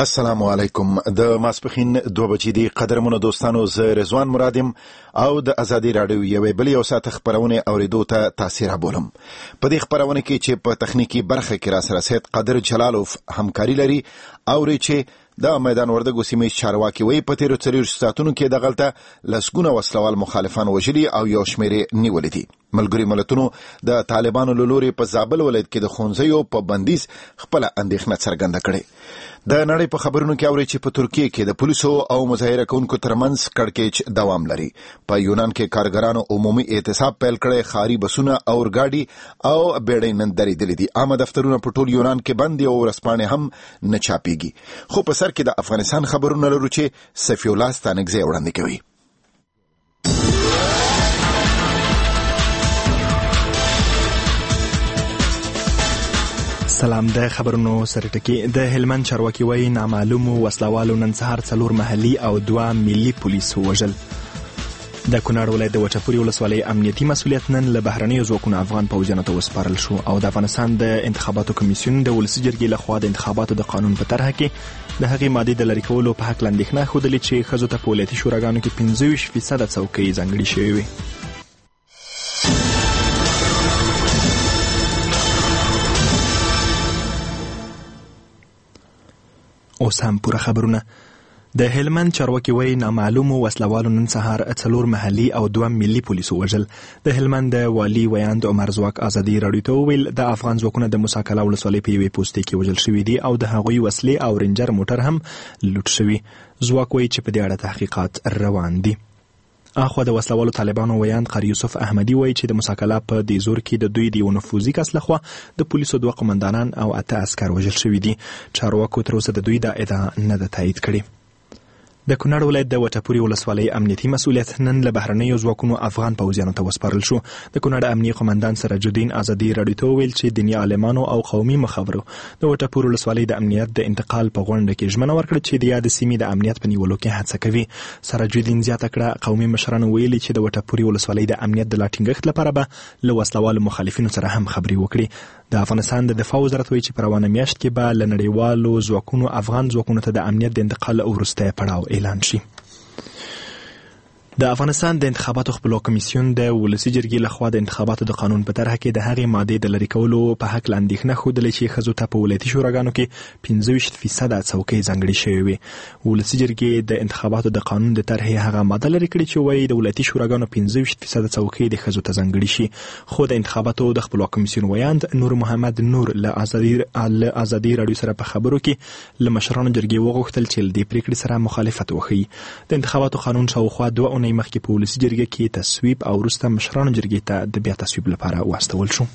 السلام علیکم. د ماسپخین 2 بجې دی قدرمنو دوستانو، زه رضوان مرادم او د ازادي رادیو یوې بلې او ساعت خبرونه اوریدو ته تاثیر بولم. په دې خبرونه کې چې په تخنیکی برخه کې را سره سید قادر جلالوف همکاري لري او چې د میدان وردګو سیمې چارواکي وي په تیرو 4 ساعتونو کې د غلطه لسګونه وسلوال مخالفان وژلي او یو شمېر نیولې دي. ملګری ملتونو د طالبانو له لوري په زابل ولایت کې د خونځیو په بندیز خپل اندېښنه څرګنده کړې. د نړۍ په خبرونو کې اوري چې په ترکیه کې د پولیسو او مظاهره کوونکو ترمنځ کړکېچ دوام لري. په یونان کې کارګرانو عمومي اعتصاب پیل کړی، خاري بسونه او اورګاډي او بیړۍ نن درېدلې دي. عامه دفترونه په ټول یونان کې بند دي او ورځپاڼې هم نه چاپېږي. خو په سر کې د افغانستان خبرونه لرو چې سفی الله ستانکزی وړاندې کوي. سلام. د خبرونو سرټکی. د هلمند چارواکي وایي نامعلومو وسلوالو نن سهار 4 محلي او 2 ملي پولیس وژل. د کونړ ولایت د وټپوري ولسوالۍ امنیتي مسؤلیت نن له بهرنیو ځواکونو افغان پوځیانو ته وسپارل شو او د افغانستان د انتخاباتو کمیسیون د ولسي جرګې لخوا د انتخاباتو د قانون په طرحه کې د هغې مادې د لرې کولو په حق اندېښنه ښودلې چې ښځو ته په ولایتي شوراګانو کې 25% څوکۍ ځانګړې شوې وي. اوس هم پوره خبرونه. د هلمند چارواکي وایي نامعلومو وسلوالو نن سهار 4 محلي او 2 ملي پولیسو وژل. د هلمند والي ویاند عمر ځواک ازادي راډیو ته وویل د افغان ځواکونه د موسی قلعه ولسوالۍ په یوې پوستې کې وژل شوي دي او د هغوی وسلې او رینجر موټر هم لوټ شوي. ځواک وایي چې په دې اړه تحقیقات روان دي. اخوا د وسلوالو طالبانو ویاند قاری یوسف احمدي وایي چې د موسی قلعه په دې زور کې د دوی د یو نفوذي کس لخوا د پولیسو 2 قمندانان او 8 عسکر وژل شوي دي. چارواکو تر اوسه د دوی دا ادعا نه ده تایید کړې. د کونړ ولایت د وټپوري ولسوالۍ امنیتي مسؤلیت نن له بهرنیو ځواکونو افغان پوځیانو ته وسپارل شو. د کونړ امنیه قمندان سراج الدین ازادي راډیو ته وویل چې دیني عالمانو او قومي مخابرو د وټپوري ولسوالۍ د امنیت د انتقال په غونډه کې ژمنه ورکړه چې د یاد سیمې د امنیت په نیولو کې هڅه کوي. سراج الدین زیاته کړه قومي مشرانو ویلي چې د وټپوري ولسوالۍ د امنیت د لا ټینګښت لپاره به له وسلوالو مخالفینو سره هم خبرې وکړي. د افغانستان د دفاع وزارت وایي چې په روانه میاشت کې به له نړیوالو ځواکونو افغان ځواکونو ته د امنیت د انتقال وروستی پړاو اعلان شي. د افغانستان د انتخاباتو خپلو کمیسیون د ولسي جرګې لخوا د انتخاباتو د قانون په طرحه کې د هغې مادې د لرې کولو په حق اندېښنه ښودلې چې ښځو ته په ولایتي شوراګانو کې 25% څوکۍ ځانګړې شوې وي. ولسي جرګې د انتخاباتو د قانون د طرحې هغه ماده لرې کړې چې وایي د ولایتي شوراګانو 25% څوکۍ د ښځو ته ځانګړې شي. خو د انتخاباتو د خپلواک کمیسیون ویاند نور محمد نور له ازادي راډیو سره په خبرو کې له مشرانو جرګې وغوښتل چې له دې پریکړې سره مخالفت وښيي. د انتخاباتو قانون شاوخوا 2 اونۍ مخکې په ولسي جرګه کې تصویب او وروسته مشرانو جرګې ته د بیا تصویب لپاره واستول شو.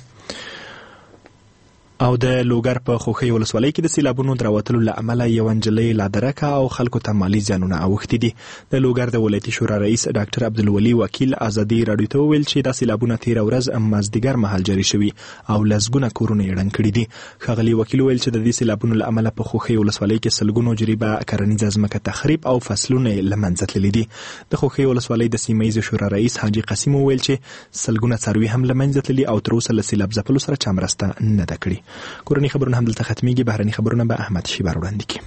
او د لوګر په خوښۍ ولسوالۍ کې د سیلابونو دراوتلو له امله یو نجلۍ لا درکه او خلکو ته مالي زیانونه اوښتي دي. د لوګر د ولایتي شورا رئیس ډاکټر عبدالولي وکیل ازادي راډیو ته وویل چې دا سیلابونه تیره ورځ مازدیګر مهال جاري شوي او لسګونه کورونه یې ړنګ کړي دي. ښاغلي وکیل وویل چې د دې سیلابونو له امله په خوښۍ ولسوالۍ کې سلګونو جریبه کرنیزه ځمکه تخریب او فصلونه یې له منځه تللي دي. د خوښۍ ولسوالۍ د سیمه ییزې شورا رئیس حاجي قاسم وویل چې سلګونه څاروي هم له منځه تللي او تر اوسه له سیلاب ځپلو سره چا مرسته نه ده کړې. کورني خبرونه هم دلته ختميږي. بهرني خبرونه به احمد شیبر وړاندې کړي.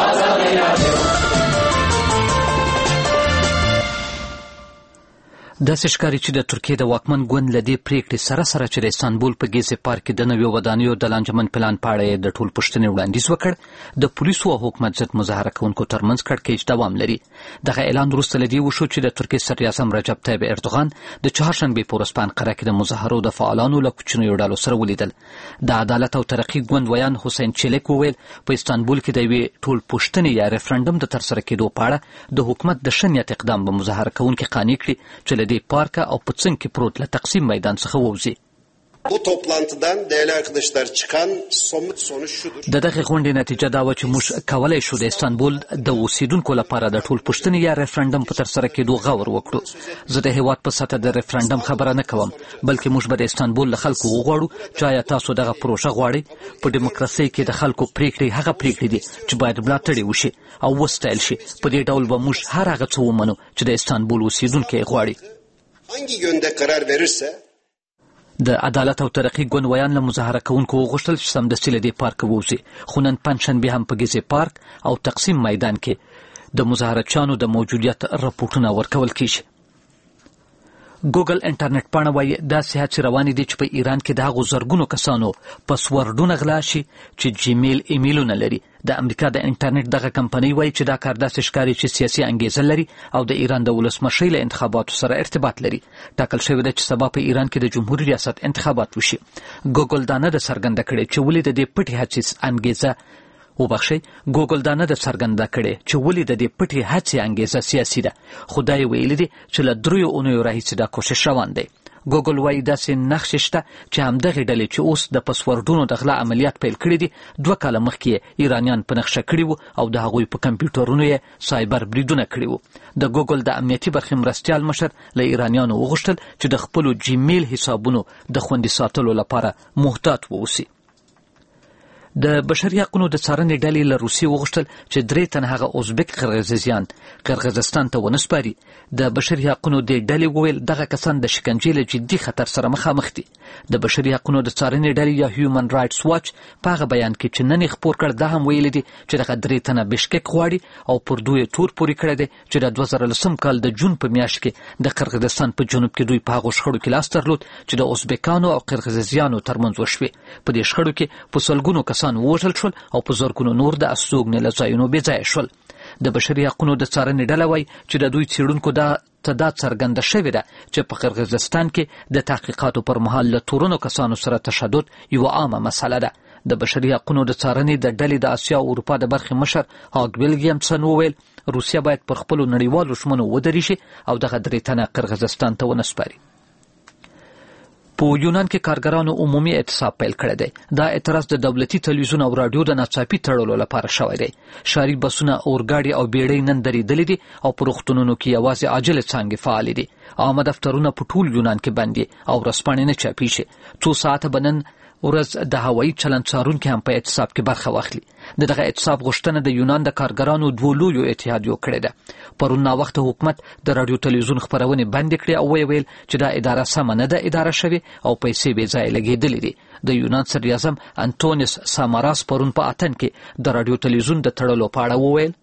داسې ښکاري چې د ترکیې د واکمن ګوند له دې پریکړې سره سره چې د استانبول په ګیزي پارک کې د نویو ودانیو د لانجمن پلان په اړه یې د ټول پوښتنې وړاندیز وکړ. د پولیسو او حکومت ضد مظاهره کوونکو ترمنځ کړکېچ دوام لري. دغه اعلان وروسته له دې وشو چې د ترکیې صدر اعظم رجب طیب اردوغان د چهارشنبې په ورځ په انقره کې د مظاهرو د فعالانو له کوچنیو ډلو سره ولیدل. د عدالت او ترقي ګوند ویان حسین چلیک وویل په استانبول کې د یوې ټول پوښتنې یا ریفرنډم د ترسره کېدو په اړه د حکومت د ښه نیت اقدام به مظاهره کوونکي قانع کړي چې له دې پارکه او په څنګ کې پروت له تقسیم میدان څخه ووځي. Bu toplantıdan değerli arkadaşlar çıkan somut sonuç şudur. د دغه غونډې نتیجه دا و چې موږ کولای شو د استانبول د اوسیدونکو لپاره د ټول پوښتنې یا ریفرنډم په ترسره کېدو غور وکړو. زه د هیواد په سطح د ریفرنډم خبره نه کوم، بلکې موږ به د استانبول له خلکو وغواړو چې آیا تاسو دغه پروژه غواړئ. په ډیموکراسۍ کې د خلکو پریکړې هغه پریکړې دي چې باید ملاتړ وشي او وستایل شي. په دې ډول به موږ هر هغه څه ومنو چې د استانبول اوسیدونکي غواړي. Hangi yönde karar verirse د عدالت او ترقي ګوند ویان له مظاهره کوونکو وغوښتل چې سمدستي له دې پارکه ووځي، خو نن پنجشنبې هم په ګیزي پارک او تقسیم میدان کې د مظاهرچیانو د موجودیت رپورټونه ورکول کیږي. ګوګل انټرنیټ پاڼه وایي داسې هڅې روانې دي چې په ایران کې د هغو زرګونو کسانو پاسورډونه غلا شي چې جیمیل ایمیلونه لري. د امریکا د انټرنیټ دغه کمپنۍ وایي چې دا کار داسې ښکاري چې سیاسي انګیزه لري او د ایران د ولسمشۍ له انتخاباتو سره ارتباط لري. ټاکل شوې ده چې سبا په ایران کې د جمهوري ریاست انتخابات وشي. ګوګل دا نه ده څرګنده کړې چې ولې د دې پټې هڅې انګیزه ګوګل دا نه ده څرګنده کړې چې ولې د دې پټې هڅې انګیزه سیاسي ده، خو دا یې ویلي دي چې له 3 اونیو راهیسې دا کوشش روان دی. ګوګل وایي داسې نقشې شته چې همدغې ډلې چې اوس د پاسورډونو د غلا عملیات پیل کړي دي 2 کاله مخکې ایرانیان په نقشه کړي وو او د هغوی په کمپیوټرونو یې سایبر بریدونه کړي وو. د ګوګل د امنیتي برخې مرستیال مشر له ایرانیانو وغوښتل چې د خپلو جیمیل حسابونو د خوندي ساتلو لپاره محتاط واوسي. د بشري حقوقو د څارنې ډلې له روسیې وغوښتل چې 3 تنه هغه ازبک قرغیزستان ته ونسپاري. د بشري حقوقو د ډلې وویل دغه کسان د شکنجې له جدي خطر سره مخامخ دي. د بشري حقوقو د څارنې ډلې یا هیومن رائټس واچ په هغه بیان کې چې نن خپور کړ دا هم ویلي دي چې دغه 3 تنه بشکک غواړي او پر دوی تور پوري کړی دی چې د 2010 کال د جون په میاشت کې د قرغیزستان په جنوب کې دوی په هغه شخړو کې لاس درلود چې د ازبکانو او قرغیزیانو ترمنځ وشوي. په دې شخړو کې په سلګونو کسان وژل شول او په زرګونو نور د استوګنې له ځایونو بې ځایه شول. د بشري حقوقو د څارنې ډله وایي چې د دوی څېړونکو دا څرګنده شوې ده چې په قرغیزستان کې د تحقیقاتو پر مهال له تورنو کسانو سره تشدد یوه عامه مسله ده. د بشري حقوقو د څارنې د ډلې د اسیا او اروپا د برخې مشر هاګ ویلګیمسن وویل روسیه باید پر خپلو نړیوالو ژمنو ودرېږي او دغه 3 تنه قرغیزستان ته ونسپاري. په یونان کې کارګرانو عمومي اعتصاب پیل کړی دی. دا اعتراض د دولتي تلویزیون او رادیو د ناڅاپي تړلو لپاره شوی دی. ښاري بسونه، اورګاډي او بیړۍ نن درېدلې دي او په روغتونونو کې یوازې عاجلې څانګې فعالې دي. عامه دفترونه په ټول یونان کې بند دي او ورځپاڼې نه چاپېږي. 2 ساعته به نن ورځ د هوایي چلند څارونکي هم په اعتصاب کې برخه واخلي. دغه اعتصاب غوښتنه د یونان د کارګرانو 2 لویو اتحادیو کړې ده. پرون ناوخته حکومت د رادیو تلویزیون خپرونې بندې کړې او ویل چې دا اداره سمه نه ده اداره شوې او پیسې بې ځایه لګېدلې دي. د یونان صدراعظم انټونیس ساماراس پرون په اتن کې د رادیو تلویزیون د تړلو په اړه وویل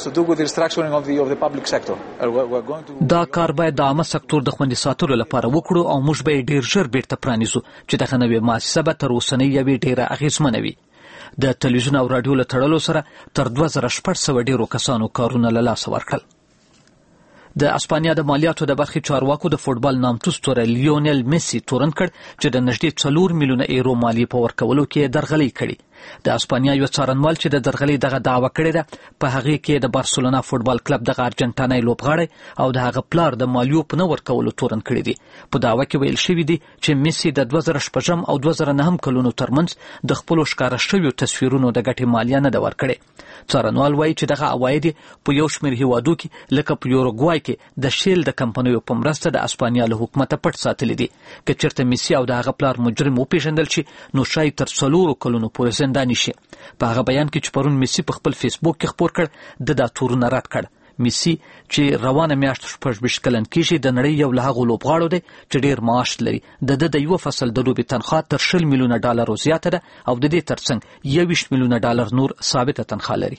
دا کار باید د عامه سکتور د خوندي ساتلو لپاره وکړو او موږ به ډیر ژر بیرته پرانیزو چې دغه نوې مؤسسه به تر اوسنۍ یوې ډیره اغیزمنه وي. د تلویزیون او رادیو له تړلو سره تر 2600 ډیرو کسانو کارونه له لاسه ورکړل. د اسپانیا د مالیاتو د برخې چارواکو د فوټبال نامتو ستوری لیونل میسی تورن کړ چې د نږدې 4 میلیونه یورو مالیې په ورکولو کې درغلۍ کړې. د اسپانیا یو څارنوال چې د درغلۍ دغه دعوه کړې ده په هغې کې د بارسلونا فوټبال کلب دغه ارجنټایني لوبغاړی او د هغه پلار د مالیو په نه ورکولو تورن کړی دی. په دعوه کې ویل شوي دي چې میسی د 2006 او 2009 کلونو ترمنځ د خپلو ښکاره شویو تصویرونو د ګټې مالیه نه ده ورکړې. څارنوال وایي چې دغه عواید په یو شمېر هیوادو کې لکه په یوروګوای کې د شیل د کمپنیو په مرسته د اسپانیا له حکومته پټ ساتلي دي. که چېرته میسی او د هغه پلار مجرم وپېژندل شي نو شاید تر 4 کلونو پورې زنداني شي. په هغه بیان کې چې پرون میسی په خپل فیسبوک کې خپور کړ دا تورونه رد کړ. میسی چې روانه میاشت 26 کلن کېږي د نړۍ یو له هغو لوبغاړو دی چې ډیر معاش لري. د یو فصل د لوبې تنخواه تر 60 میلیونه ډالرو زیاته ده او د دې ترڅنګ 21 میلیونه ډالر نور ثابته تنخواه لري.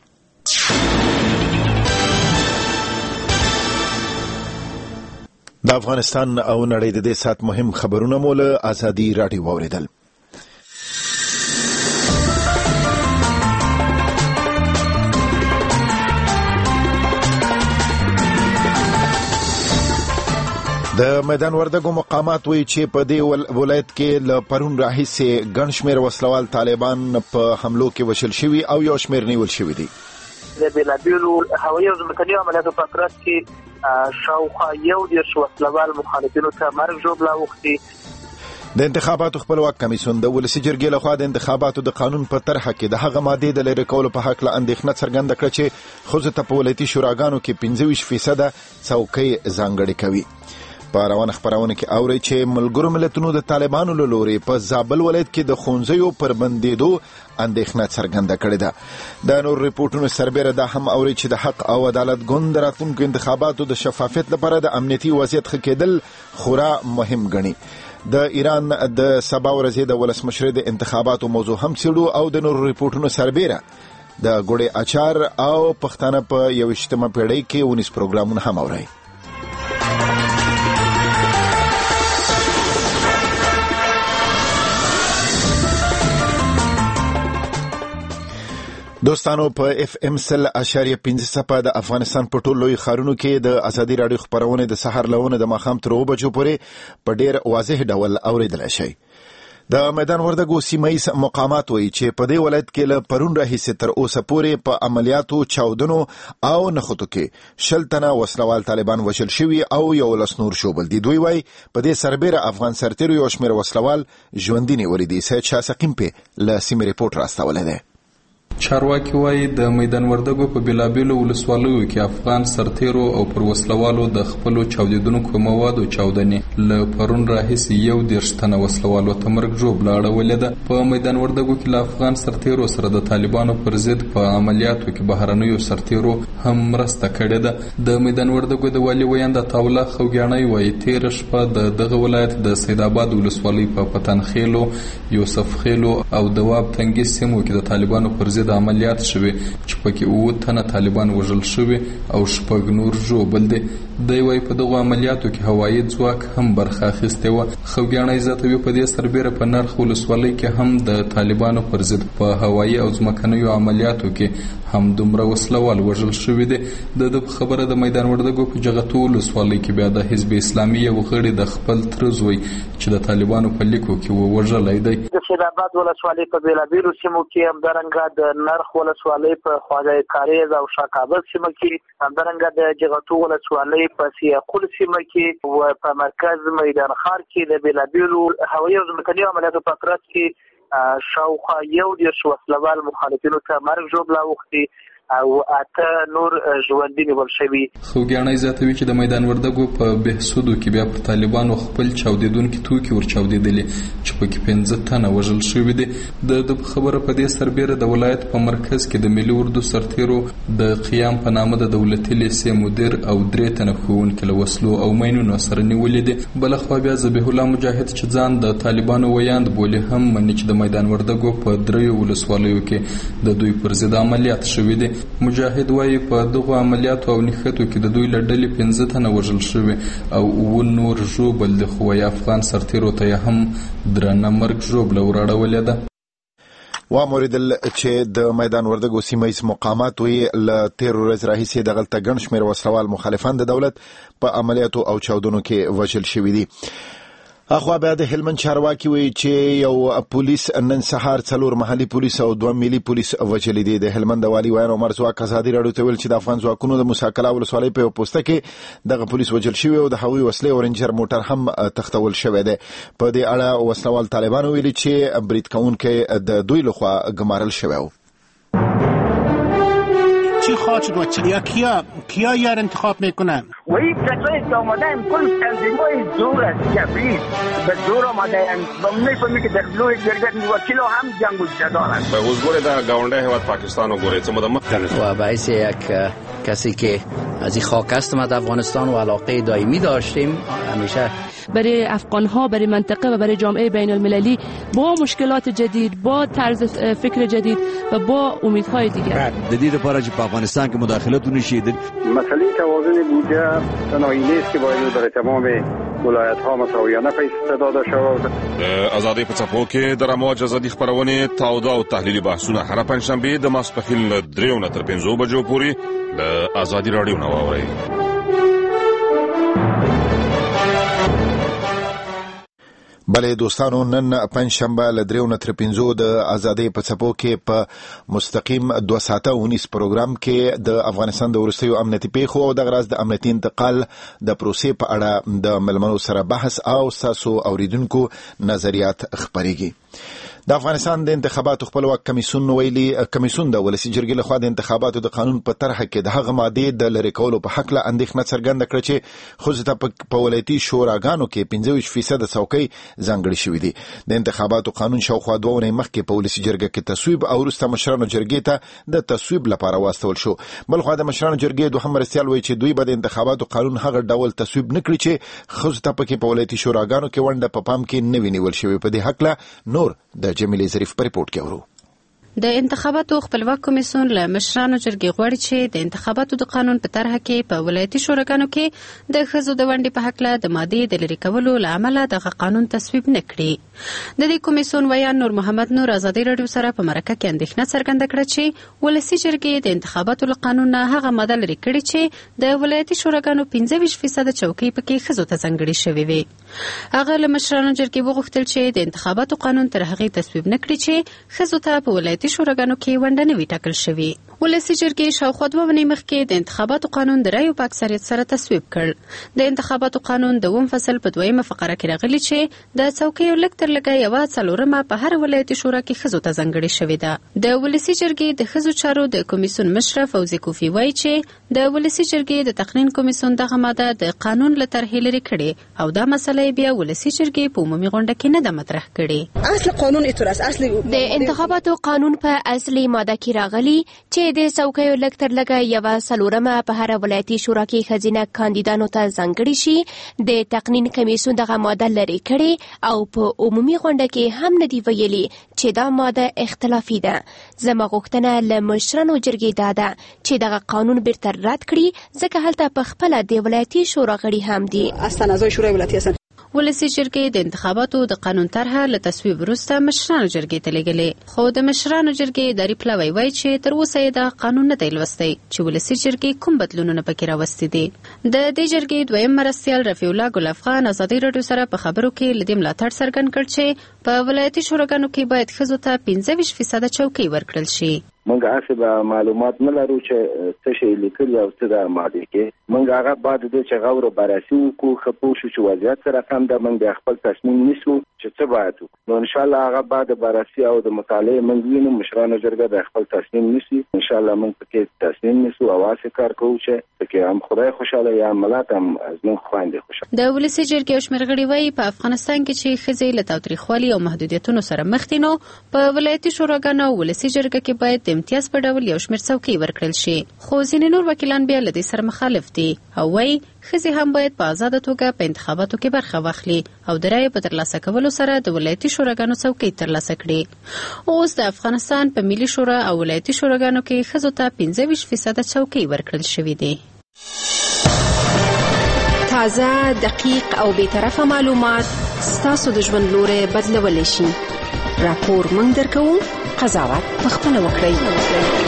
د افغانستان او نړۍ د دې سات مهم خبرونه مو له ازادي راډیو واوریدل. د میدان وردګو مقامات وایي چې په دې ولایت کې له پرون راهیسې ګڼ شمېر وسلوال طالبان په حملو کې وژل شوي او یو شمېر نیول شوي دي. د بېلابېلو هوایي او ځمکنیو عملیاتو په ترڅ کې شاوخوا 11 وسلوال مخالفینو ته مرګ ژوبله اوښتي. د انتخاباتو خپلواک کمیسیون د ولسي جرګې لخوا د انتخاباتو د قانون په طرحه کې د هغه مادې د لرې کولو په هکله اندېښنه څرګنده کړه چې ښځو ته په ولایتي شوراګانو کې 25% څوکۍ ځانګړې کوي. په روانه خپرونه کې اوري چې ملګرو ملتونو د طالبانو له لوري په زابل ولایت کې د ښوونځیو پر بندېدو اندېښنه څرګنده کړې ده. د نور ریپورټونو سربېره دا هم اوري چې د حق او عدالت ګوند د راتلونکو انتخاباتو د شفافیت لپاره د امنیتي وضعیت ښه کېدل خورا مهم ګڼي. د ایران د سبا ورځې د ولسمشر د انتخاباتو موضوع هم څېړو او د نورو ریپورټونو سربیره د ګوړې اچار او پښتانه په 21مه پیړۍ کې 19 پروګرامونه هم اوري. دوستانو په اف ام 100.5 د افغانستان په ټولو لوی ښارونو کې د ازادي راډیو خبرونه د سحر لونه د ماښام تر 2 بجو پورې په ډیر واضح ډول اوریدل شي. د میدان وردګو سیمایي مقامات وایي چې په دې ولایت کې له پرون راهیسې تر اوسه پورې په عملیاتو چاودنو او نخودو کې 10 تنه وسلوال طالبان وژل شوي او 11 نور شوبل دي. دوی وایي په دې سربېره افغان سرتیرو یو شمېر وسلوال ژوندي نیولي دي. سید شاه سقیم په له سیمې ریپورټ راستولی دی. چارواکي وایي د میدان وردګو په بیلابیلو ولسوالیو کې افغان سرتیرو او پر وسلوالو د خپلو چاودیدونکو موادو چاودنې له پرون راهیسې 11 تنه وسلوالو ته مرګ ژوبله اړولې ده. په میدان وردګو کې له افغان سرتیرو سره د طالبانو پر ضد په عملیاتو کې بهرنیو سرتیرو هم مرسته کړې ده. د میدان وردګو د والي ویاند عطاالله خوګیاڼی وایي تېره شپه د دغه ولایت د سیدآباد ولسوالۍ په پتنخیلو، یوسف خیلو او دواب تنګي سیمو کې د طالبانو پر ضد عملیات شوي چې پکې 9 تنه طالبان وژل شوي او 6 نور ژوبل دي. دی وايي په دغو عملیاتو کې هوایي ځواک هم برخه اخیستې وه. خوګیاڼی زیاتوي په دې سربیره په نرخ ولسوالۍ کې هم د طالبانو پر ضد په هوایي او ځمکنیو عملیاتو کې هم دومره وسلوال وژل شوي دي. د خبره د میدان وردګو په جغتو ولسوالۍ کې بیا د حزب اسلامي یو غړي د خپل تره زوی چې د طالبانو په لیکو کې وژلی دی. د سیدآباد ولسوالۍ په بیلابیلو سیمو کې همدارنګه د نرخ ولسوالۍ په خواجه کاریز او شاه کابل سیمه کې، همدارنګه د جغتو ولسوالۍ په سیاقول سیمه کې او په مرکز میدان خار کې د بیلابیلو هوایي او ځمکنیو عملیاتو په ترڅ کې شاوخوا 11 وسلوال مخالفینو ته مرګ ژوبله اوښتي او 8 نور ژوندي نیول شوي. خوګیاڼی زیاتوي چې د میدان وردګو په بهسودو کې بیا پر طالبانو خپل چاودیدونکي توکي ورچاودېدلي چې پکې 15 تنه وژل شوي دي. د خبره په دې سربیره د ولایت په مرکز کې د ملي اردو سرتیرو د قیام په نامه د دولتي لیسې مدیر او 3 تنه ښوونکي له وسلو او ماینونو سره نیولي دي. بلخوا بیا ذبیح الله مجاهد چې ځان د طالبانو ویاند بولي هم مني چې د میدان وردګو په 3 ولسوالیو کې د دوی پر ضد عملیات شوي دي. مجاهد وایي په دغو عملیاتو او نښتو کې د دوی له ډلې 15 تنه وژل شوي او 9 نور ژوبل دي، خو وایي افغان سرتیرو ته هم درنه مرګ ژوبله ورړولې ده. واوریدل چې د میدان وردګو سیمایي مقامات وی له 13 ورځې راهیسې دغلته ګڼ شمېر وسلوال مخالفان د دولت په عملیاتو او چاودنو کې وژل شوي دي. اخوا بیا د هلمند چارواکي وایي چې یو پولیس نن سهار 4 محلي پولیس او 2 ملي پولیس وژلي دي. د هلمند والي ویان عمر زواک ازادي راډیو ته ویل چې د افغان ځواکونو د موسی کلا ولسوالۍ په پوسټه کې دغه پولیس وژل شوي او د هوایي وسلې او رنجر موټر هم تختول شوی دی. په دې اړه وسلوال طالبانو ویلي چې برید کوونکی د دوی لخوا ګمارل شوی و. چی خواهد شد و کیا یار انتخاب میکنن؟ و این کسایی که آمدن کل تنظیمای زور است، جبری به زور آمدن و میفهمی که در جلوی جرگت وکیل هم جنگ و جدال است. به حضور در گاونده هیواد پاکستان و گوریت و باعث یک کسی که از این خاک است ما در افغانستان و علاقه دائمی داشتیم همیشه برای افغان‌ها، برای منطقه و برای جامعه بین المللی با مشکلات جدید، با طرز فکر جدید و با امیدهای دیگر. جدید پارچ په افغانستان کې مداخلت ونشید. مسئله توازن بودجه تنهایی نیست که باید برای تمام ولایت‌ها مساویانه پیش داده شود. آزادی په څپو کې د رموج ازادي خبرونه تاوده او تحلیلي بحثونه هر پنځشنبه د ماسپښین له 3 تر 5 بجو پورې د آزادي راډیو نو اورئ. بله دوستانو نن پنځشنبه له 3 تر 5 د ازادۍ په څپو کې په مستقیم 2 ساعته 19 پروګرام کې د افغانستان د وروستیو امنیتي پیښو او د غراض د امنیتي انتقال د پروسې په اړه د ملمنو سره بحث او تاسو اوریدونکو نظریات خبرېږي. د افغانستان د انتخاباتو خپلواک کمیسیون ویلي کمیسیون د ولسی جرګې لخوا د انتخاباتو د قانون په طرح کې د هغه مادې د لری کولو په حق له اندېښنه څرګنده کړه چې خو ته په ولایتي شوراګانو کې 25% څوکۍ ځانګړي شوې دي. د انتخاباتو قانون شاوخوا 2 ونې مخکې په ولسی جرګه کې تصویب او وروسته مشرانو جرګې ته د تصویب لپاره واستول شو. بلخو د مشرانو جرګې دوهم مرستیال وایي چې دوی به د انتخاباتو قانون هغه ډول تصویب نکړي چې خو ته په ولایتي شوراګانو کې ونډه په پام کې نه وینول شوی. په دې حق له نور د جمیل ظریف په ریپورت کې ورو. د انتخاباتو خپلواک کمیسیون له مشرانو جرګې غواړي چې د انتخاباتو د قانون په طرح کې په ولایتي شوراګانو کې د ښځو د ونډې په حق له د مادې د لرې کولو له امله دغه قانون تصویب نه کړي. د دې کمیسیون ویان نور محمد نور ازادي راډیو سره په مرکه کې اندېښنه څرګنده کړه چې ولسي جرګې د انتخاباتو له قانون نه هغه ماده لرې کړې چې د ولایتي شوراګانو 25% چوکۍ پکې ښځو ته ځانګړې شوې وي. هغه له مشرانو جرګې وغوښتل چې د انتخاباتو قانون تر هغې تصویب نه کړي چې ښځو ته په ولایتي شوراګانو کې ونډه نه وي ټاکل شوې. ولسي جرګې شاوخوا 2 ونې مخکې د انتخاباتو قانون د رایو په اکثریت سره تصویب کړ. د انتخاباتو قانون د 2 فصل په 2مه فقره کې راغلي چې د څوکیو لږ تر لږه 1/4 په هر ولایتي شورا کې ښځو ته ځانګړې شوې ده. د ولسي جرګې د ښځو چارو د کمیسیون مشر فوزي کوفی وایي چې د ولسي جرګې د تقنین کمیسیون دغه ماده د قانون له طرحې لرې کړې او دا مسله بیا ولسي جرګې په عمومي غونډه کې نه ده مطرح کړې. اصل قانون اعتراض اصلي د انتخاباتو قانون په اصلي ماده کې راغلي چې د څوکیو لږ تر لږه 1/4 په هر ولایتي شورا کې ښځینه کاندیدانو ته ځانګړې شي. د تقنین کمیسیون دغه ماده لرې کړې او په عمومي غونډه کې هم نه دی ویلي چې دا ماده اختلافي ده. زما غوښتنه له مشرانو جرګې دا ده چې دغه قانون بیرته رد کړي ځکه هلته په خپله د ولایتي شورا غړي هم دي. اصلا اعضای شورای ولایتي هستن. ولسي جرګې د انتخاباتو د قانون طرحه له تصویب وروسته مشرانو جرګې ته لېږلې، خو د مشرانو جرګې اداري پلاوی وایي چې تر اوسه یې د قانون نه دی لوستی چې ولسي جرګې کوم بدلونونه پکې راوستي دي. د دې جرګې دویم مرستیال رفیع الله ګل افغان ازادي راډیو سره په خبرو کې له دې ملاتړ څرګند کړ چې په ولایتي شوراګانو کې باید ښځو ته 25% چوکۍ ورکړل شي. منګه هڅه به معلومات نه لرو چې څه شی لیکل او څه د ماده کې منګه هغه بعد د چې غوړو بررسي وکړو خپو شو چې وضعیت سره هم د منګه خپل تصمیم نیسو چې څه باید نو ان شاء الله هغه بعد بررسي او د مطالعه منګ وینو مشرانو جرګه د خپل تصمیم نیسي ان شاء الله منګ پکې تصمیم نیسو او واسه کار کوو چې پکې هم خدای خوشاله یا ملت هم زموږ خويندې خوشاله. د ولسي جرګې شمېرغړي وایي په افغانستان کې چې ښځې له تاوتریخوالي او محدودیتونو سره مخ دي نو په ولایتي شوراګانو او ولسي جرګه کې باید د امتیاز په ډول یو شمېر څوکۍ ورکړل شي، خو ځینې نور وکیلان بیا له دې سره مخالف دي او وایي ښځې هم باید په آزاده توګه په انتخاباتو کې برخه واخلي او د رایې په ترلاسه کولو سره د ولایتي شوراګانو څوکۍ ترلاسه کړي. اوس د افغانستان په ملي شورا او ولایتي شوراګانو کې ښځو ته 25% چوکۍ ورکړل شوې دي. تازه، دقیق او بی‌طرفه معلومات ستاسو د ژوند لوري بدلولی شي. راپور موږ درکوو، قضاوت پخپله وکړئ.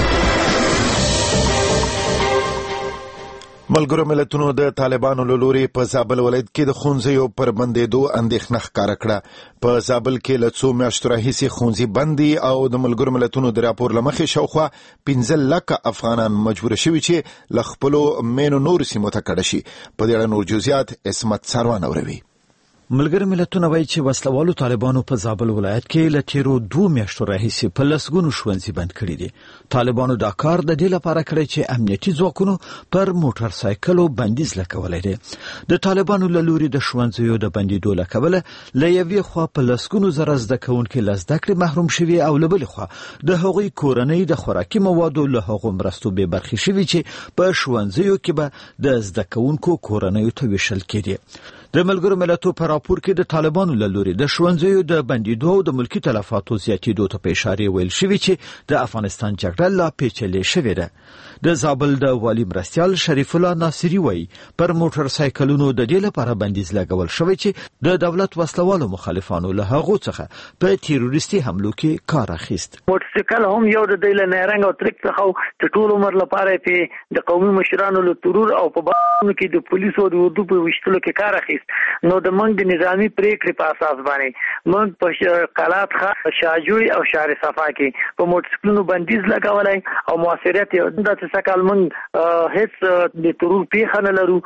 ملګرو ملتونو د طالبانو له لوري په زابل ولایت کې د ښوونځیو پر بندېدو اندېښنه ښکاره کړه. په زابل کې له څو میاشتو راهیسې ښوونځي بند دي او د ملګرو ملتونو د راپور له مخې شاوخوا 15 لکه افغانان مجبور شوي چې له خپلو مینو نورو سیمو ته کډه شي. په دې اړه نور جزئیات عصمت ساروان اوروي. ملګر ملتونه وایي چې وسلوالو طالبانو په زابل ولایت کې له تیرو 2 میاشتو راهیسې په لسګونو ښوونځي بند کړي دي. طالبانو دا کار د دې لپاره کړی چې امنیتي ځواکونو پر موټر سایکلو بندیز لګولی دی. د طالبانو له لوري د ښوونځیو د بندېدو له کبله له یوې خوا په لسګونو زره زده کوونکي له زده کړې محروم شوي او له بلې خوا د هغوی کورنۍ د خوراکي موادو له هغو مرستو بې برخې شوي چې په ښوونځیو کې به د زده کوونکو کورنیو ته ویشل کېدي. د ملګرو ملتونو په راپور کې د طالبانو له لوري د ښوونځیو د بندېدو او د ملکي تلفاتو زیاتېدو ته په اشاره ویل شوي چې د افغانستان جګړه لا پیچلې شوې ده. د زابل د والي مرستیال شریف الله ناصري وایي پر موټر سایکلونو د دې لپاره بندیز لګول شوی چې د دولت وسلوالو مخالفانو له هغو څخه په تیروریستي حملو کې کار اخیست. موټر سایکل هم یو د دې له نهرنګ او تریک څخه د ټول عمر لپاره په د قومي مشرانو له ترور او په باندې کې د پولیسو د اردو په وشتلو کې کار اخیست. نو د منګ د نظامی پریکړې په اساس باندې منګ په قلات خا شاجوی او شهر صفا کې په موټرسایکلونو بندیز لګولای او موثریت د څکل منګ هیڅ د ترور پیښه نه لرو.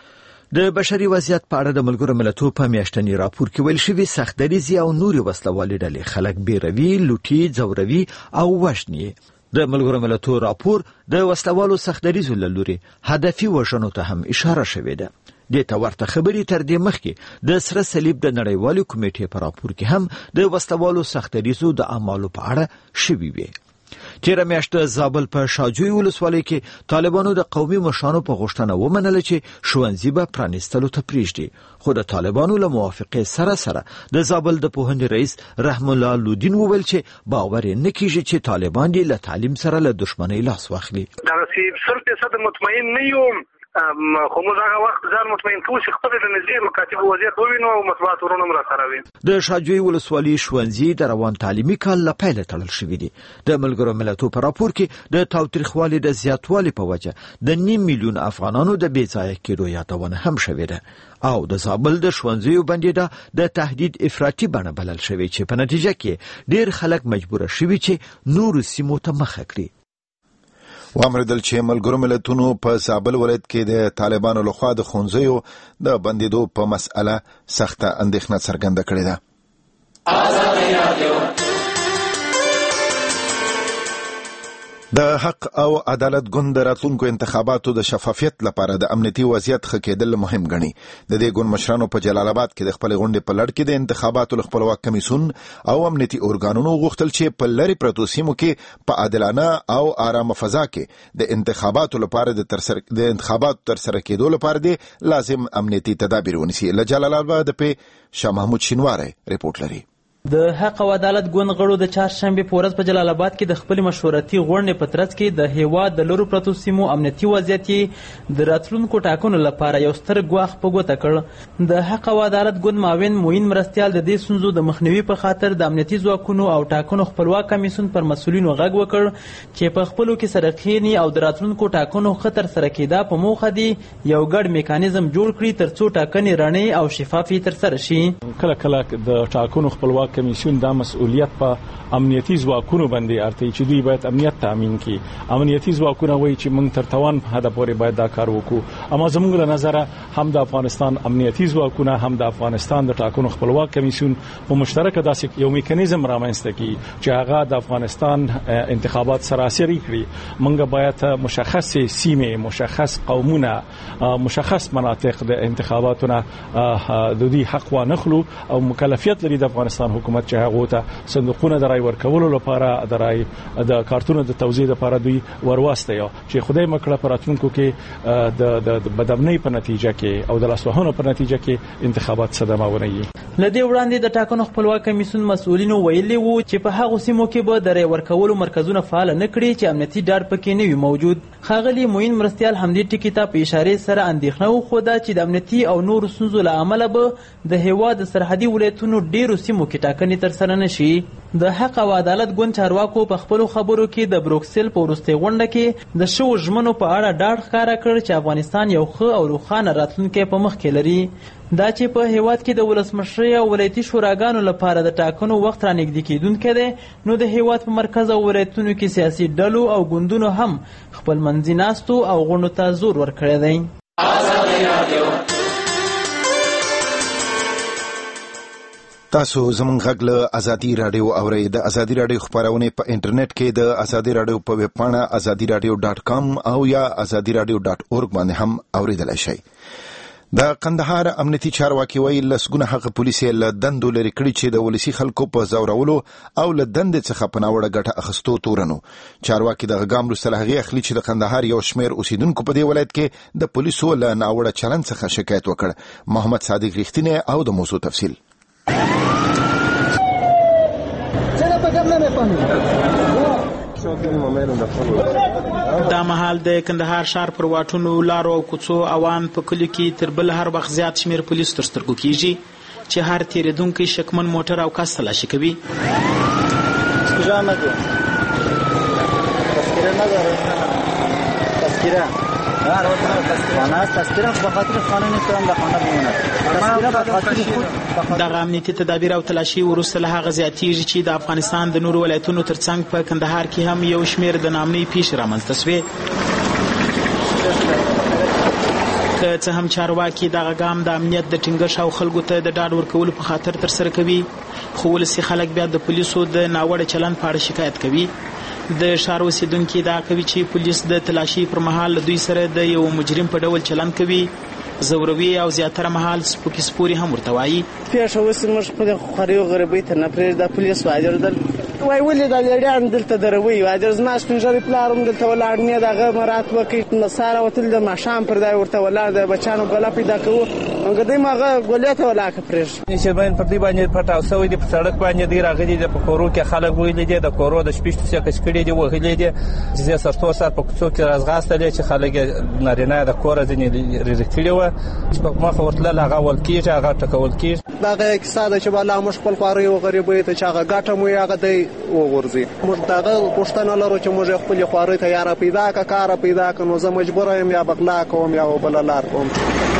د بشري وضعیت په اړه د ملګرو ملتونو په میاشتني راپور کې ویل شوی سختدریزي او نورې وسلوالې ډلې خلک بیروي، لوټي، ځوروي او وژني. د ملګرو ملتونو راپور د وسلوالو سختدریزو له لوري هدفي وژنو ته هم اشاره شوې ده. دې ته ورته خبرې تر دې مخکې د سره صلیب د نړیوالې کمیټې په راپور کې هم د وسلوالو سختدریزو د اعمالو په اړه شوي وي. تیره میاشت زابل په شاجوی ولسوالۍ کې طالبانو د قومي مشرانو په غوښتنه ومنله چې ښوونځي به پرانیستلو ته پرېږدي، خو د طالبانو له موافقې سره د زابل د پوهنې رئیس رحم الله لودین وویل چې باور یې نه کېږي چې طالبان دې له تعلیم سره له دښمنۍ لاس واخلي. دغسې 100% مطمئن نه یم، خو موږ هغه وخت ځان مطمئن کوو چې خپل د نږدې مکاتبو وضعیت ووینو او مطبوعات ورونه هم راسره وي. د شاجوی ولسوالۍ ښوونځي د روان تعلیمي کال له پیله تړل شوي دي. د ملګرو ملتونو په راپور کې د تاوتریخوالي د زیاتوالي په وجه د 9 میلیون افغانانو د بې ځایه کېدو یادونه هم شوې ده او د زابل د ښوونځیو بندېدا د تهدید افراطي بڼه بلل شوې چې په نتیجه کې ډېر خلک مجبوره شوي چې نورو سیمو ته مخه کړي. وامردل چې ملګرو ملتونو په زابل ولایت کې د طالبانو لخوا د ښوونځیو د بندېدو په مسأله سخته اندېښنه څرګنده کړې ده. د حق او عدالت ګوند د راتلونکو انتخاباتو د شفافیت لپاره د امنیتي وضعیت ښه کېدل مهم ګڼي. د دې ګوند مشرانو په جلال آباد کې د خپل غونډې په لړ کې د انتخاباتو له خپلواک کمیسیون او امنیتي ارګانونو غوښتل چې په لرې پرتو سیمو کې په عادلانه او آرامه فضا کې د انتخاباتو ترسره کېدو لپاره د لازم امنیتي تدابیر ونیسي. له جلال آباد په شاه محمود شینواری رپورټ لري. د حق او عدالت ګوند غړو د چهارشنبې په ورځ په جلال آباد کې د خپل مشورتي غونډې په ترڅ کې د هیواد د لرو پرتو سیمو امنیتي وضعیت د راتلونکو ټاکنو لپاره یو ستر ګواښ په ګوته کړ. د حق او عدالت ګوند معاون معین مرستیال د دې ستونزو د مخنیوي په خاطر د امنیتي ځواکونو او ټاکنو خپلواک کمیسیون پر مسؤلینو غږ وکړ چې په خپلو کې سره کښیني او د راتلونکو ټاکنو ښه ترسره کېدا په موخه دي یو ګډ میکانیزم جوړ کړي ترڅو ټاکنې رڼې او شفافې ترسره شي. کله کله د ټاکنو خپلواک کمیسیون دا مسؤلیت په امنیتي ځواکونو باندې ارته چې دوی باید امنیت تامین کړي. امنیتي ځواکونه وایي چې موږ تر توان حد پورې باید دا کار وکړو، اما زموږ له نظره هم د افغانستان امنیتي ځواکونه هم د افغانستان د ټاکنو خپلواک کمیسیون په مشترکه داسې یو میکانیزم رامنځته کړي چې هغه د افغانستان انتخابات سراسري کړي. موږ باید مشخص سیمې، مشخص قومونه، مشخص مناطق د انتخاباتونه د دوی حق وانخلو او مکلفیت لري د افغانستان حکومت چې هغه ته صندوقونه د رای ورکولو لپاره د کارتونو د توزیع لپاره دوی ورواستي چې خدای مکړه په راتلونکو کې د بدامنۍ په نتیجه کې او د لاسوهنو په نتیجه کې انتخابات صدمه ونیي. لدې وړاندې د ټاکنو خپلواک کمیسیون مسؤلینو ویلي وو چې په هغو سیمو کې به د رای ورکولو مرکزونه فعال نه کړي چې امنیتي ډاډ پکې نه وي موجود. ښاغلي معین مرستیال همدې ټکي ته په اشارې سره اندېښنه وښوده چې د امنیتي او نورو ستونزو له امله به د هیواد د سرحدي ولایتونو ډېرو سیمو کې ټاکنې ترسره نه شي. د حق او عدالت ګوند چارواکو په خپلو خبرو کې د بروکسل په وروستۍ غونډه کې د شوو ژمنو په اړه ډاډ ښکاره کړ چې افغانستان یو ښه او روښانه راتلونکی په مخ کې لري. دا چې په هیواد کې د ولسمشرۍ او ولایتي شوراګانو لپاره د ټاکنو وخت رانږدې کېدونکی دی، نو د هیواد په مرکز او ولایتونو کې سیاسي ډلو او ګوندونو هم خپل منځي ناستو او غونډو ته زور ورکړی دی. تاسو زموږ غږ له ازادي راډیو اورئ. د ازادي راډیو خپرونې په انټرنیټ کې د ازادي راډیو په ویب پاڼه azadiradio.com او یا azadiradio.org باندې هم اوریدلای شئ. د قندهار امنیتي چارواکي وایي لسګونه هغه پولیس له دندو لرې کړي چې د ولسي خلکو په ځورولو او له دندې څخه په ناوړه ګټه اخیستو تورنو. چارواکي دغه ګام وروسته له هغې اخلي چې د قندهار یو شمېر اوسیدونکو په دې ولایت کې د پولیسو له ناوړه چلند څخه شکایت وکړ. محمد صادق ریښتینی او د موضوع تفصیل. دا مهال د کندهار ښار پر واټونو، لارو او کوڅو عوام په کلیو کې تر بل هر وخت زیات شمېر پولیسو تر سترګو کېږي چې هر تېرېدونکی شکمن موټر او کس تلاشي کوي. دغه امنیتي تدابیر او تلاشي وروسته له هغه زیاتېږي چې د افغانستان د نورو ولایتونو ترڅنګ په کندهار کې هم یو شمېر د ناامنۍ پیښې رامنځته شوې. که څه هم چارواکي دغه ګام د امنیت د ټینګښت او خلکو ته د ډاډ ورکولو په خاطر ترسره کوي، خو ولسي خلک بیا د پولیسو د ناوړه چلند په اړه شکایت کوي. د ښار اوسیدونکي ادعا کوي چې پولیس د تلاشي پر مهال له دوی سره د یو مجرم په ډول چلند کوي، زوروي او زیاتره مهال سپوکي سپوري هم ورته وایي. پیښه اوس موږ خپل خواري او غریبۍ ته نه پرېږده، پولیس واجر دل وای ولې د لړیان دلته دروي واجر زما سپینږیري پلارم دلته ولاړ نه دغه مرات وکړي مساره وتل د ماښام پر دای ورته ولاړ د بچانو ګلا پیدا کوو هغه ماغه ګولې ته ولاکه پرېږ چې باندې پر دې باندې پټاو سوی د سړک باندې دی راغلي د پکورو کې خلک ویلې دي د کورو د شپږ څه کس کړي دي وغلې دي چې سرتو سات په کوڅو کې رازغاستلې چې خلک نارینه د کور ځنې رزکړي و چې په مخ ورتل هغه ول کېږي هغه ټکول کېږي دا کیسه ده چې بالا مش خپل خواري او غریبۍ ته چې هغه ګټه مو هغه دی وګورځي موږ دغه پښتنه لرو چې موږ خپل خواري ته یاره پیدا کا کار پیدا کنو زه مجبور یم یا بغلا کوم یا بل لار کوم.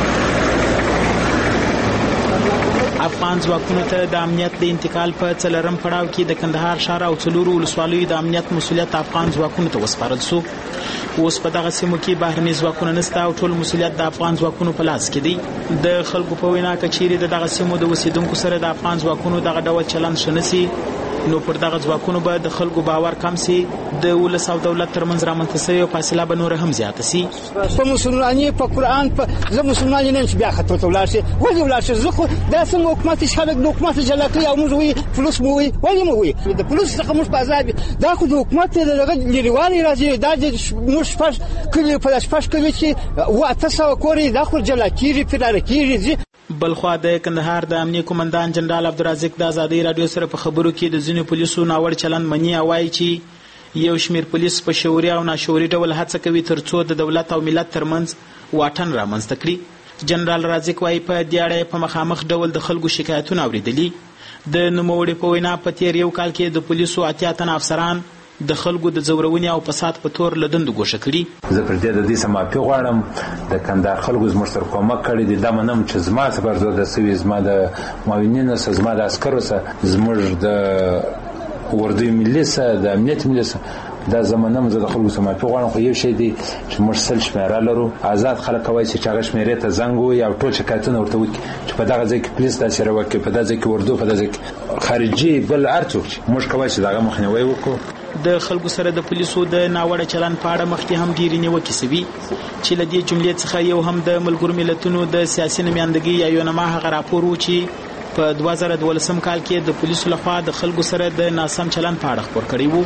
افغان ځواکونو ته د امنیت د انتقال په څلورم پړاو کې د کندهار ښار او څلورو ولسوالیو د امنیت مسؤلیت افغان ځواکونو ته وسپارل شو. اوس په دغه سیمو کې بهرني ځواکونه نشته او ټول مسؤلیت د افغان ځواکونو په لاس کې دی. د خلکو په وینا کچېرې د دغه سیمو د اوسیدونکو سره د افغان ځواکونو دغه ډول چلند شنسي نو پر دغه ځواکونو به د خلکو باور کم سي، د ولس او دولت ترمنځ رامنځته شوې فاصله به نور هم زیاته سي. په مسلمانۍ په قرآن په زه مسلمان نه یم چې بیا خطر ته ولاړ شي ولې ولاړ شي زه خو داسې حکومت خلک د حکومت جلا کوي او موږ وایي فلوس مو وایي ولې مو وایي د فلوس څخه موږ په عذاب دا خو د حکومت دغه لرېوالي راځي دا موږ شپږ کلي په شپږ کلي کې 800 کورې دا خو جلا کېږي فرار کېږي. بلخوا د کندهار د امنیه قومندان جنرال عبدالرزاق د ازادۍ رادیو سره په خبرو کې د ځینو پولیسو ناوړ چلند مني او وایي چې یو شمیر پولیس په شعوري او ناشعوري ډول هڅه کوي ترڅو د دولت او ملت ترمنځ واټن رامنځته کړي. جنرال رازق وایي په دې اړه په مخامخ ډول د خلکو شکایتونه اوریدلي. د نوموړي په وینا په تیر یو کال کې د پولیسو 80 تنه افسران د خلکو د زورونې او فساد په تور له دندو ګوښه کړي. زه پر دې د دې سمافي غواړم د کندهار خلکو زموږ سره کومک کړی دی دا منم چې زما څخه زړه سوي زما د معاونینو سره زما د عسکرو سره زموږ د وردی ملي سره د امنیت ملي سره دا زمانه مزه د خلکو سمافي غواړم خو یو شی دی چې موږ سل شمیره لرو آزاد خلک کوي چې هغه شمیرې ته زنګ وي او ټول شکایتونه ورته وکړي چې په دغه ځای کې پولیس داسې راوکړي په دغه ځای کې وردو په دغه ځای کې خارجي بل ارڅوک موږ کوي چې دغه مخنیوي وکړو. د خلکو سره د پولیسو د ناوړه چلند په اړه مخکې هم ډېرې نیوکې سوي چې له دې جملې څخه یو هم د ملګرو ملتونو د سیاسي نمایندګۍ یا یونما هغه راپور و چې په 2012 کال کې د پولیسو لخوا د خلکو سره د ناسم چلند په اړه خپور کړی و.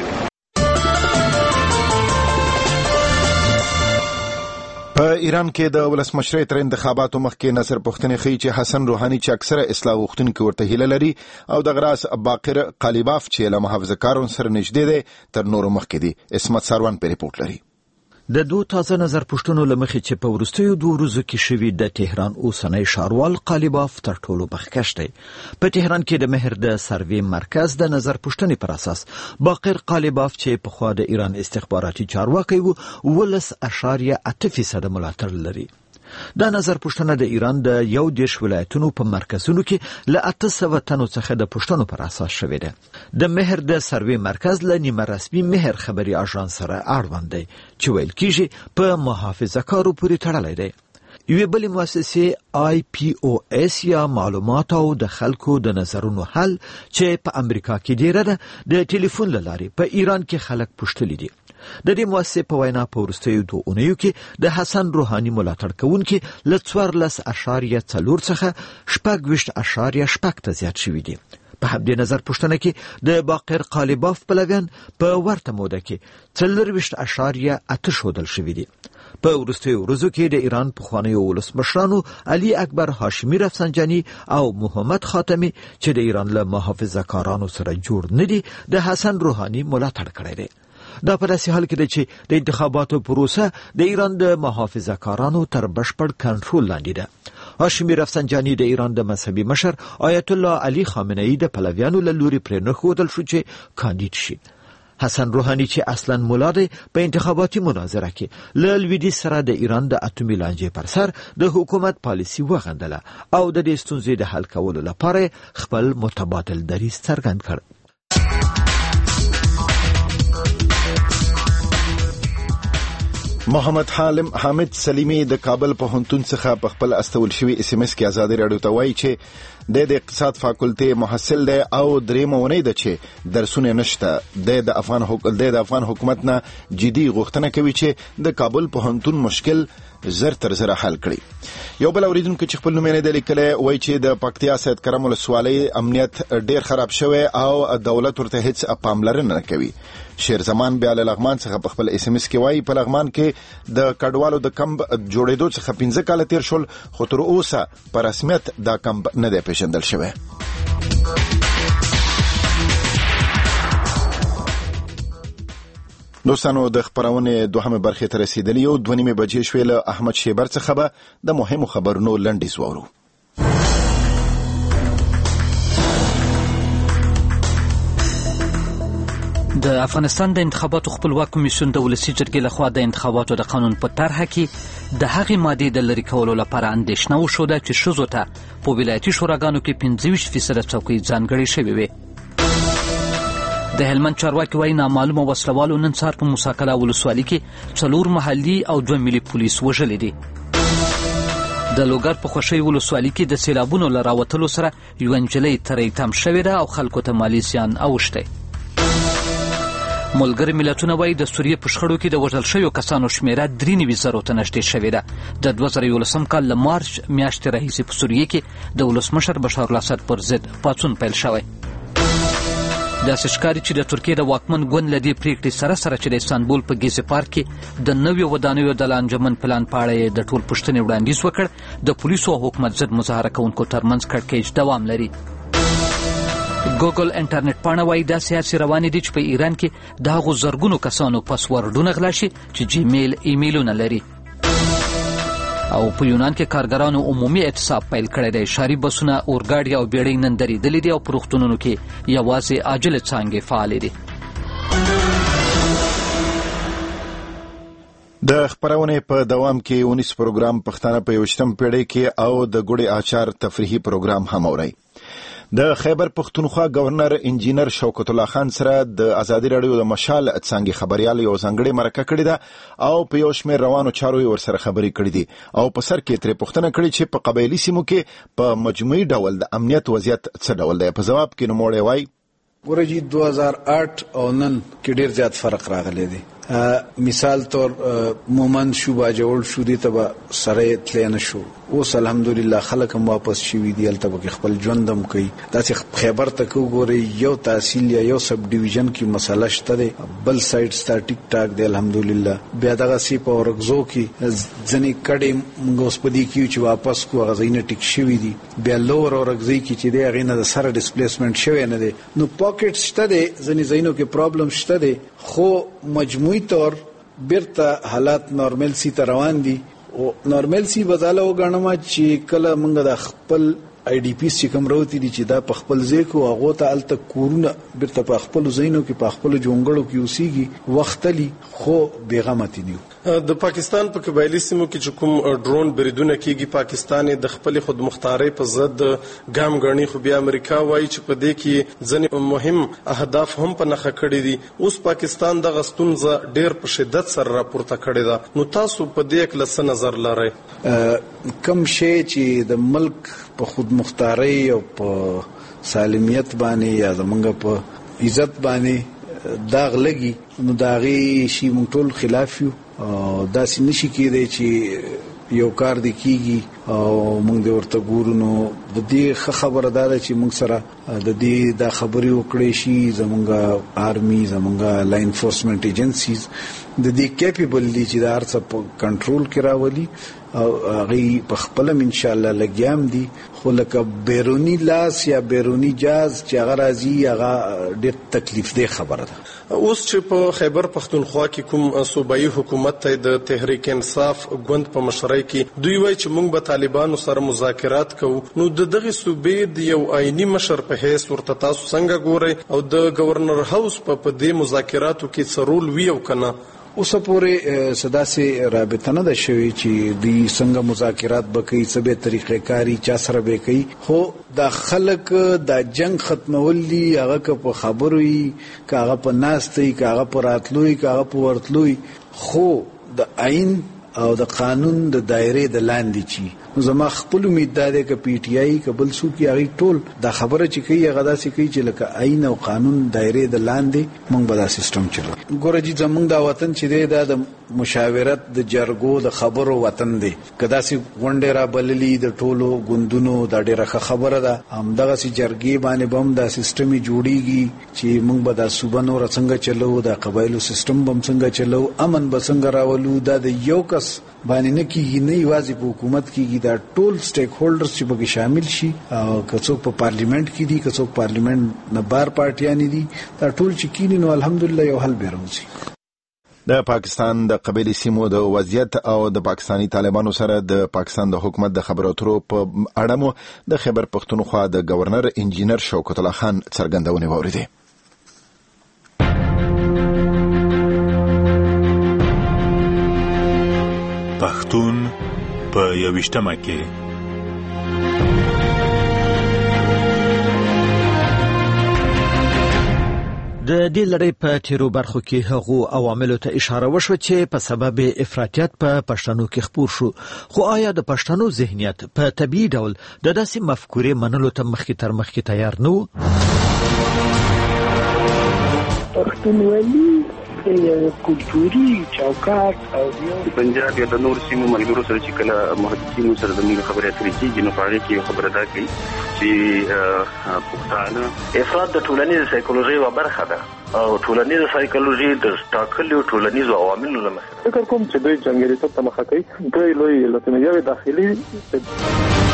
په ایران کې د ولسمشرۍ تر انتخاباتو مخکې نصر پښتنې ښیي چې حسن روحاني چې اکثره اصلاح غوښتونکي ورته هیله لري او د غراس باقر قالیباف چې له محافظه کارون سره نږدې دی تر نورو مخکې دی. عصمت ساروان په ریپورت لري. د دوه تازه نظر پوښتنو لمخې چې په وروستیو 2 ورځو کې شوي د تهران اوسنی ښاروال قالیباف تر ټولو مخکښ دی. په تهران کې د مهر د سروې مرکز د نظر پوښتنې پر اساس باقر قالیباف چې پخوا د ایران استخباراتي چارواکی و 10.8% ملاتړ لري. دا نظر پوښتنه د ایران د 11 ولایتونو په مرکزونو کې له 800 تنو څخه د پوښتنو پر اساس شوې ده. د مهر د سروې مرکز له نیمه رسمي مهر خبري اژانس سره اړوند دی چې ویل کېږي په محافظه کارو پورې تړلی دی. یوې بلې مؤسسې IPOS یا معلومات او د خلکو د نظرونو حل چې په امریکا کې ډیره ده د ټلیفون له لارې په ایران کې خلک پوښتلي دي. د دې مؤسسې په وینا په وروستیو 2 اونیو کې د حسن روحاني ملاتړ کوونکي له 14.4 څخه 26.8 ته زیات شوي دي. په همدې نظر پوښتنه کې د باقر قالیباف پلویان په ورته موده کې 4.8 ښودل شوي دي. په وروستیو ورځو کې د ایران پخوانیو ولسمشرانو علي اکبر هاشمي رفسنجاني او محمد خاتمي چې د ایران له محافظه کارانو سره جوړ نه دي د حسن روحاني ملاتړ کړی دی. دا په داسې حال کې ده چې د انتخاباتو پروسه د ایران د محافظه کارانو تر بشپړ کنټرول لاندې ده. هاشمي رفسنجاني د ایران د مذهبي مشر آیت الله علي خامنه‌ای د پلویانو له لوري پرې نه ښودل شو چې کاندید شي. حسن روحاني چې اصلا مولا دی په انتخاباتي مناظره کې له لویدیځ سره د ایران د اتومي لانجې پر سر د حکومت پالیسي وغندله او د دې ستونزې د حل کولو لپاره خپل متبادل دریځ څرګند کړ. محمد حامد سلیمی د کابل پوهنتون څخه په خپل استول شوی اس ام اس کې ازادي راډیو ته وایي چې د اقتصاد فاکولټي محصل دی او درېمونی ده چې درسونه نشته د افغان حکومت نه جدي غوښتنه کوي چې د کابل پوهنتون مشکل زر تر زر حل کړي. یو بل اوریدونکو چې خپل نوم یې د لیکل وایي چې د پکتیا سید کرم ولسوالۍ امنیت ډیر خراب شوی او دولت ورته هیڅ پاملرنه نه کوي. شیر زمان بیا له لغمان څخه په خپل اس ام اس کې وایي په لغمان کې د کډوالو د کمپ جوړېدو څخه 15 کال تیر شول خو تر اوسه په رسمیت دا کمپ نه دی پیژندل شوی. دوستانو د خبرونه دوهمه برخه ته رسیدلی یو 2:30 بجې شوې له احمد شیبر څخه به د مهمو خبرونو لنډیز وورو. د افغانستان د انتخاباتو خپلواک کمیسیون د ولسی جرګې لخوا د انتخاباتو د قانون په طرحه کې د هغې مادې د لرې کولو لپاره اندېښنه وښوده چې ښځو ته په ولایتي شوراګانو کې 25% څوکۍ ځانګړې شوې وې. د هلمند چارواکي وایي نامعلومه وسلوالو نن سهار په موساکله ولسوالۍ کې 4 محلي او 2 ملي پولیس وژلي دي. د لوګر په خوشي ولسوالۍ کې د سیلابونو له راوتلو سره یو نجلۍ ترې تم شوې ده او خلکو ته مالي زیان اوښتی. ملګري ملتونه وایي د سوریې په شخړو کې د وژل شویو کسانو شمیره 93,000 ته نږدې شوې ده. د 2011 کال له مارچ میاشتې راهیسې په سوریې کې د ولسمشر بشار الاسد پر ضد پاڅون پیل شوی. داسې ښکاري چې د ترکیې د واکمن ګوند له دې پریکړې سره چې د استانبول په ګیزي پارک کې د نویو ودانیو د لانجمن پلان په اړه د ټول پوښتنې وړاندیز وکړ. د پولیسو او حکومت ضد مظاهره کوونکو ترمنځ کړکېچ دوام لري. ګوګل انټرنیټ پاڼه وایي دا سیاسي روانې دي چې په ایران کې د هغو زرګونو کسانو پاسورډونه غلا شي چې جیمیل ایمیلونه لري. او په یونان کې کارګرانو عمومي اعتصاب پیل کړی دی. ښاري بسونه، اورګاډي او بیړۍ نن درېدلي دي او په روغتونونو کې یوازې عاجله څانګې فعالې دي. د خبرونه په دوام کې 19 پروګرام پښتانه په 21 پیړۍ کې او د ګوډي آچار تفریحي پروګرام هم اوري. د خیبر پختونخوا گورنر انجینر شوکت الله خان سره د ازادي راډیو د مشال څنګه خبريال یو ځنګړې مرکه کړې ده او په یو شمېر روانو چارو ورسره خبرې کړې دي او په سر کې ترې پوښتنه کړې چې په قبایلی سیمو کې په مجموعي ډول د امنیت وضعیت څه ډول دی. په جواب کې نوموړی وایي ورجی 2008 او نن کې ډیر زیات فرق راغلی دی. مثال طور مومند شو باجوړ شو دي ته سره تلنه شو اوس الحمدلله خلک هم واپس شوي دي البته خپل ژوندم کوي. داسې خیبر ته وګوري یو تحصیل یا یو سب ډیویژن کې مسله شته دی بل سایډ ستا ټیک ټاک دی الحمدلله. بیا دغه سی په ورغزو کې ځنې کډې موږ اوس په دې کې چې واپس کو غزینه ټیک شوي دي. بیا لور ورغزي کې چې دی هغه نه د سره ډیسپلیسمنت شوی نه دی. نو پاکټ شته دی ځنې ځینو کې پرابلم شته دی خو مجموعي طور بیرته حالات نورمال سی ته روان دي. او نورمال سی بزاله وګڼم چې کله موږ د خپل آی ډی پی چې کوم راوتی دي چې دا په خپل ځای کو هغه ته الته کورونه بیرته په خپل ځینو کې په خپل جونګړو کې اوسېږي وختلی خو بیغمت نیو. د پاکستان په قبایلی سیمو کې چې کوم ډرون بریدونه کیږي پاکستان د خپل خود مختاری په ضد ګام غړنی خو بیا امریکا وایي چې په دې کې ځنې مهم اهداف هم په نخښه کړی دي. اوس پاکستان د غستونزه ډیر په شدت سره راپورته کړی دا. نو تاسو په دې کې لس نظر لرئ کم شی چې د ملک په خود مختاری او په سالمیت باندې یا زمونږ په عزت باندې داغ لګي نو داغي شی مونږ ټول خلاف یو. داسې نشي کېدی چې یو کار دی کیږي او موږ د ورته ګورو. نو د دې خبره ده چې موږ سره د دې دا خبرې وکړې شي زمونږ آرمي زمونږ لا انفورسمنت ایجنسیز د دې کیپیبل دي چې د هر څه په کنټرول کې راولي او هغه په خپل ان شاء الله لګیام دي. خو لکه بیرونی لاس یا بیرونی جاز چې هغه راځي هغه ډېر تکلیف دی خبره ده. اوس چې په خیبر پختونخوا کې کوم صوبایي حکومت ته د تحریک انصاف ګوند په مشرۍ کې دوی وایي چې موږ به طالبانو سره مذاکرات کوو. نو د دغه صوبې د یو آئینی مشر په حیث ورته تاسو څنګه ګورئ او د گورنر هاوس په دې مذاکراتو کې څه رول وی او کنه؟ اوسه پورې صداسي رابطه نه ده شوی چې دوی څنګه مذاکرات وکړي څه به طریقې کاری چا سره به کوي. خو د خلک د جنگ ختمول دي هغه په خبروي کاغه په ناستي کاغه په راتلوي کاغه په ورتلوي. خو د آئین او د قانون د دایره د لاندې چی زما خپل امید ده چې پی ټی آی قبل سو کی هغه ټول د خبره چې کوي هغه داسې کوي چې لکه آئین او قانون دایره د لاندې مونږ به دا سیستم چلو ګوره چې زمونږ د وطن چې د مشاورت د جرګو د خبرو وطن دی کدا سي غونډه را بللی د ټولو غوندونو د ډیره خبره ده همدغه سي جرګي باندې بم دا سیستم جوړیږي چې مونږ به دا صوبه نور څنګه چلو د قبایلو سیستم بم څنګه چلو امن به څنګه راولو د یو کس باندې نه کیږي نه یوازې په حکومت کېږي دا ټول سټیک هولډرز چې به شامل شي او کڅوک په پارلیمنت کې دي کڅوک پارلیمنت نه بار پارټیان دي دا ټول چې کینی نو الحمدلله یو حل به راوځي د پاکستان د قبيلي سیمو د وضعیت او د پاکستانی طالبانو سره د پاکستان د حکومت د خبرو اترو په اړه مو د خیبر پختونخوا د گورنر انجینر شوکت الله خان څرګندونه ووریده. پښتون په 21مه کې د دې لړۍ په تیرو برخو کې هغو عواملو ته اشاره وشوه چې په سبب افراطیت په پښتنو کې خپور شو، خو آیا د پښتنو ذهنیت په طبیعي ډول د داسې مفکورې منلو ته مخکې تر مخکې تیار نه و؟ پښتونولي یو کلتوري چوکاټ او د پنجاب یا د نور سیمو ملګرو سره چې کله محققینو سره د موږ خبرې اترې کېږي نو په هغې کې یو خبره دا کوي چې پښتانه افراط د ټولنیز سایکولوژي یوه برخه ده او ټولنیز سایکولوژي د ټاکلو ټولنیزو عواملو له مخې فکر کوم چې دوی جنګیریتوب ته مخه کوي. دوی لوی لاتینیاوې داخلي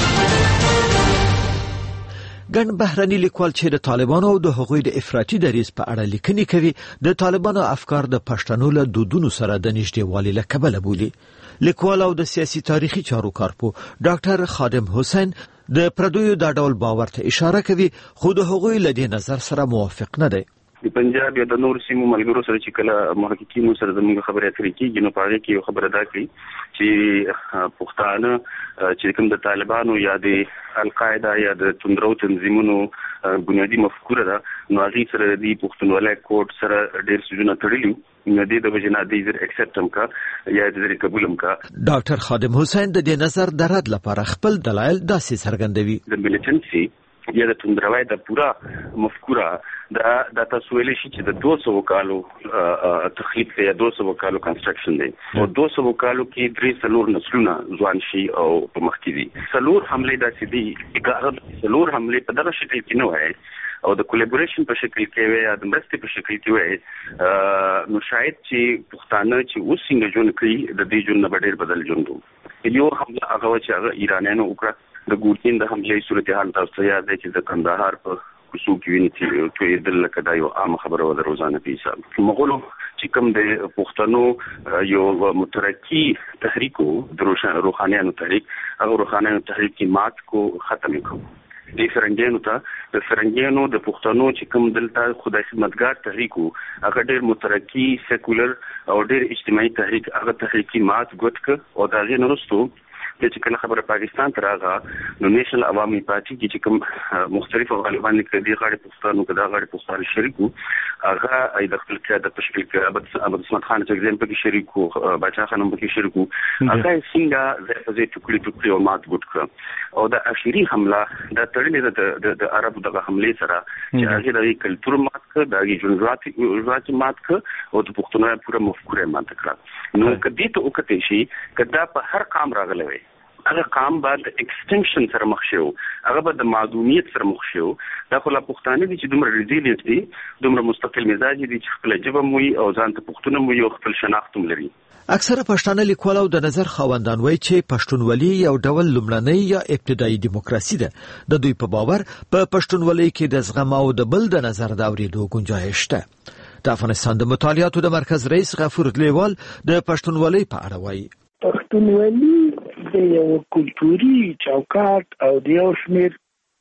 ګڼ بهرني لیکوال چې د طالبانو او د هغوی د افراطي دریځ په اړه لیکنې کوي د طالبانو افکار د پښتنو له دودونو سره د نږدېوالي له کبله بولي. لیکوال او د سیاسي تاریخي چارو کارپو ډاکټر خادم حسین د پردیو دا ډول باور ته اشاره کوي، خو د هغوی له دې نظر سره موافق نه دی. د پنجاب یا د نور سیمو ملګرو سره چې کله محققینو سره د موږ خبرې اترې کېږي نو په هغې کې یو خبره دا کوي چې پښتانه چې کوم د طالبانو یا د القاعده یا د توندرو تنظیمونو بنیادی مفکوره ده نو هغې سره د پښتونولۍ کوډ سره ډېر څیزونه تړلي نو دې د وجې نه دوی زر اکسپټ هم کا یا د زر قبول هم کا. ډاکټر خادم حسین د دې نظر د رد لپاره خپل دلایل داسې څرګندوي. د ملیټنسي یا د توندروي د پورا مفکوره دا تاسو ویلې شي چې د 200 کالو تخریب یا 200 کالو کنسټرکشن دی او 200 کالو کې 3 نسلونه ځوان شي او په مخ کې دي. څلور حمله داسې دي څلور حمله په دغه شکل کې نه وای او د کولیبریشن په شکل کې وای یا د مرستې په شکل کې وای نو شاید چې پښتانه چې اوس څنګه جون کوي د دې جون نه ډېر بدل جون دو. یو حمله هغه چې هغه ایرانیانو وکړه د ګورکین د حملې صورتحال تاسو یاد دی چې د کندهار په کوڅو کې ویني چې توی دل لکه دا یو عام خبره و د روزانه په حساب مغولو چې کوم د پښتنو یو مترقی تحریکو د روحانیانو تحریک هغه روحانیانو تحریک کې مات کو ختم کړو. د فرنګیانو د پښتنو چې کوم دلته خدای خدمتګار تحریکو هغه ډېر مترقی سیکولر او ډېر اجتماعي تحریک هغه تحریکي مات ګوت ک او دا غي نرستو چې کله خبره پاکستان ته راغله نو نېشنل عوامي پارټي کې چې کوم مختلف غالبان کې د غاړې پښتنو کې د غاړې پښتون شریکو هغه د خپل قیادت په شکل کې ابد اسمت خان چې ځین په کې شریکو بچا خانم په کې شریکو هغه څنګه زه ټوکلي او مات ګوت کړ او د اخیری حمله د تړلې د عربو د حمله سره چې هغه د کلتور مات کړ د جنراتي مات کړ او د پښتونولۍ پوره مفکوره مات کړ نو کدی ته وکړې شي کدا په هر قام راغلی وي هغه قام بعد ایکسټنشن سره مخ شو هغه به د معدومیت سره مخ شو. دا خو لا پښتانه دي چې دومره ریزیلینټ دي دومره مستقل مزاج دي چې خپل ژبه مو او ځان ته پښتون مو یو خپل شناخت هم لري. اکثره پښتانه لیکوال او د نظر خاوندان وایي چې پښتونولي یو ډول لومړنۍ یا ابتدایي دیموکراسي ده. د دوی په باور په پښتونولۍ کې د زغم او د بل د نظر د اورېدو گنجایش شته. د افغانستان د مطالعاتو د مرکز رئیس غفور لیوال د پښتونولۍ په اړه وایي پښتونولي د یو کلتوري چوکاټ او د یو شمېر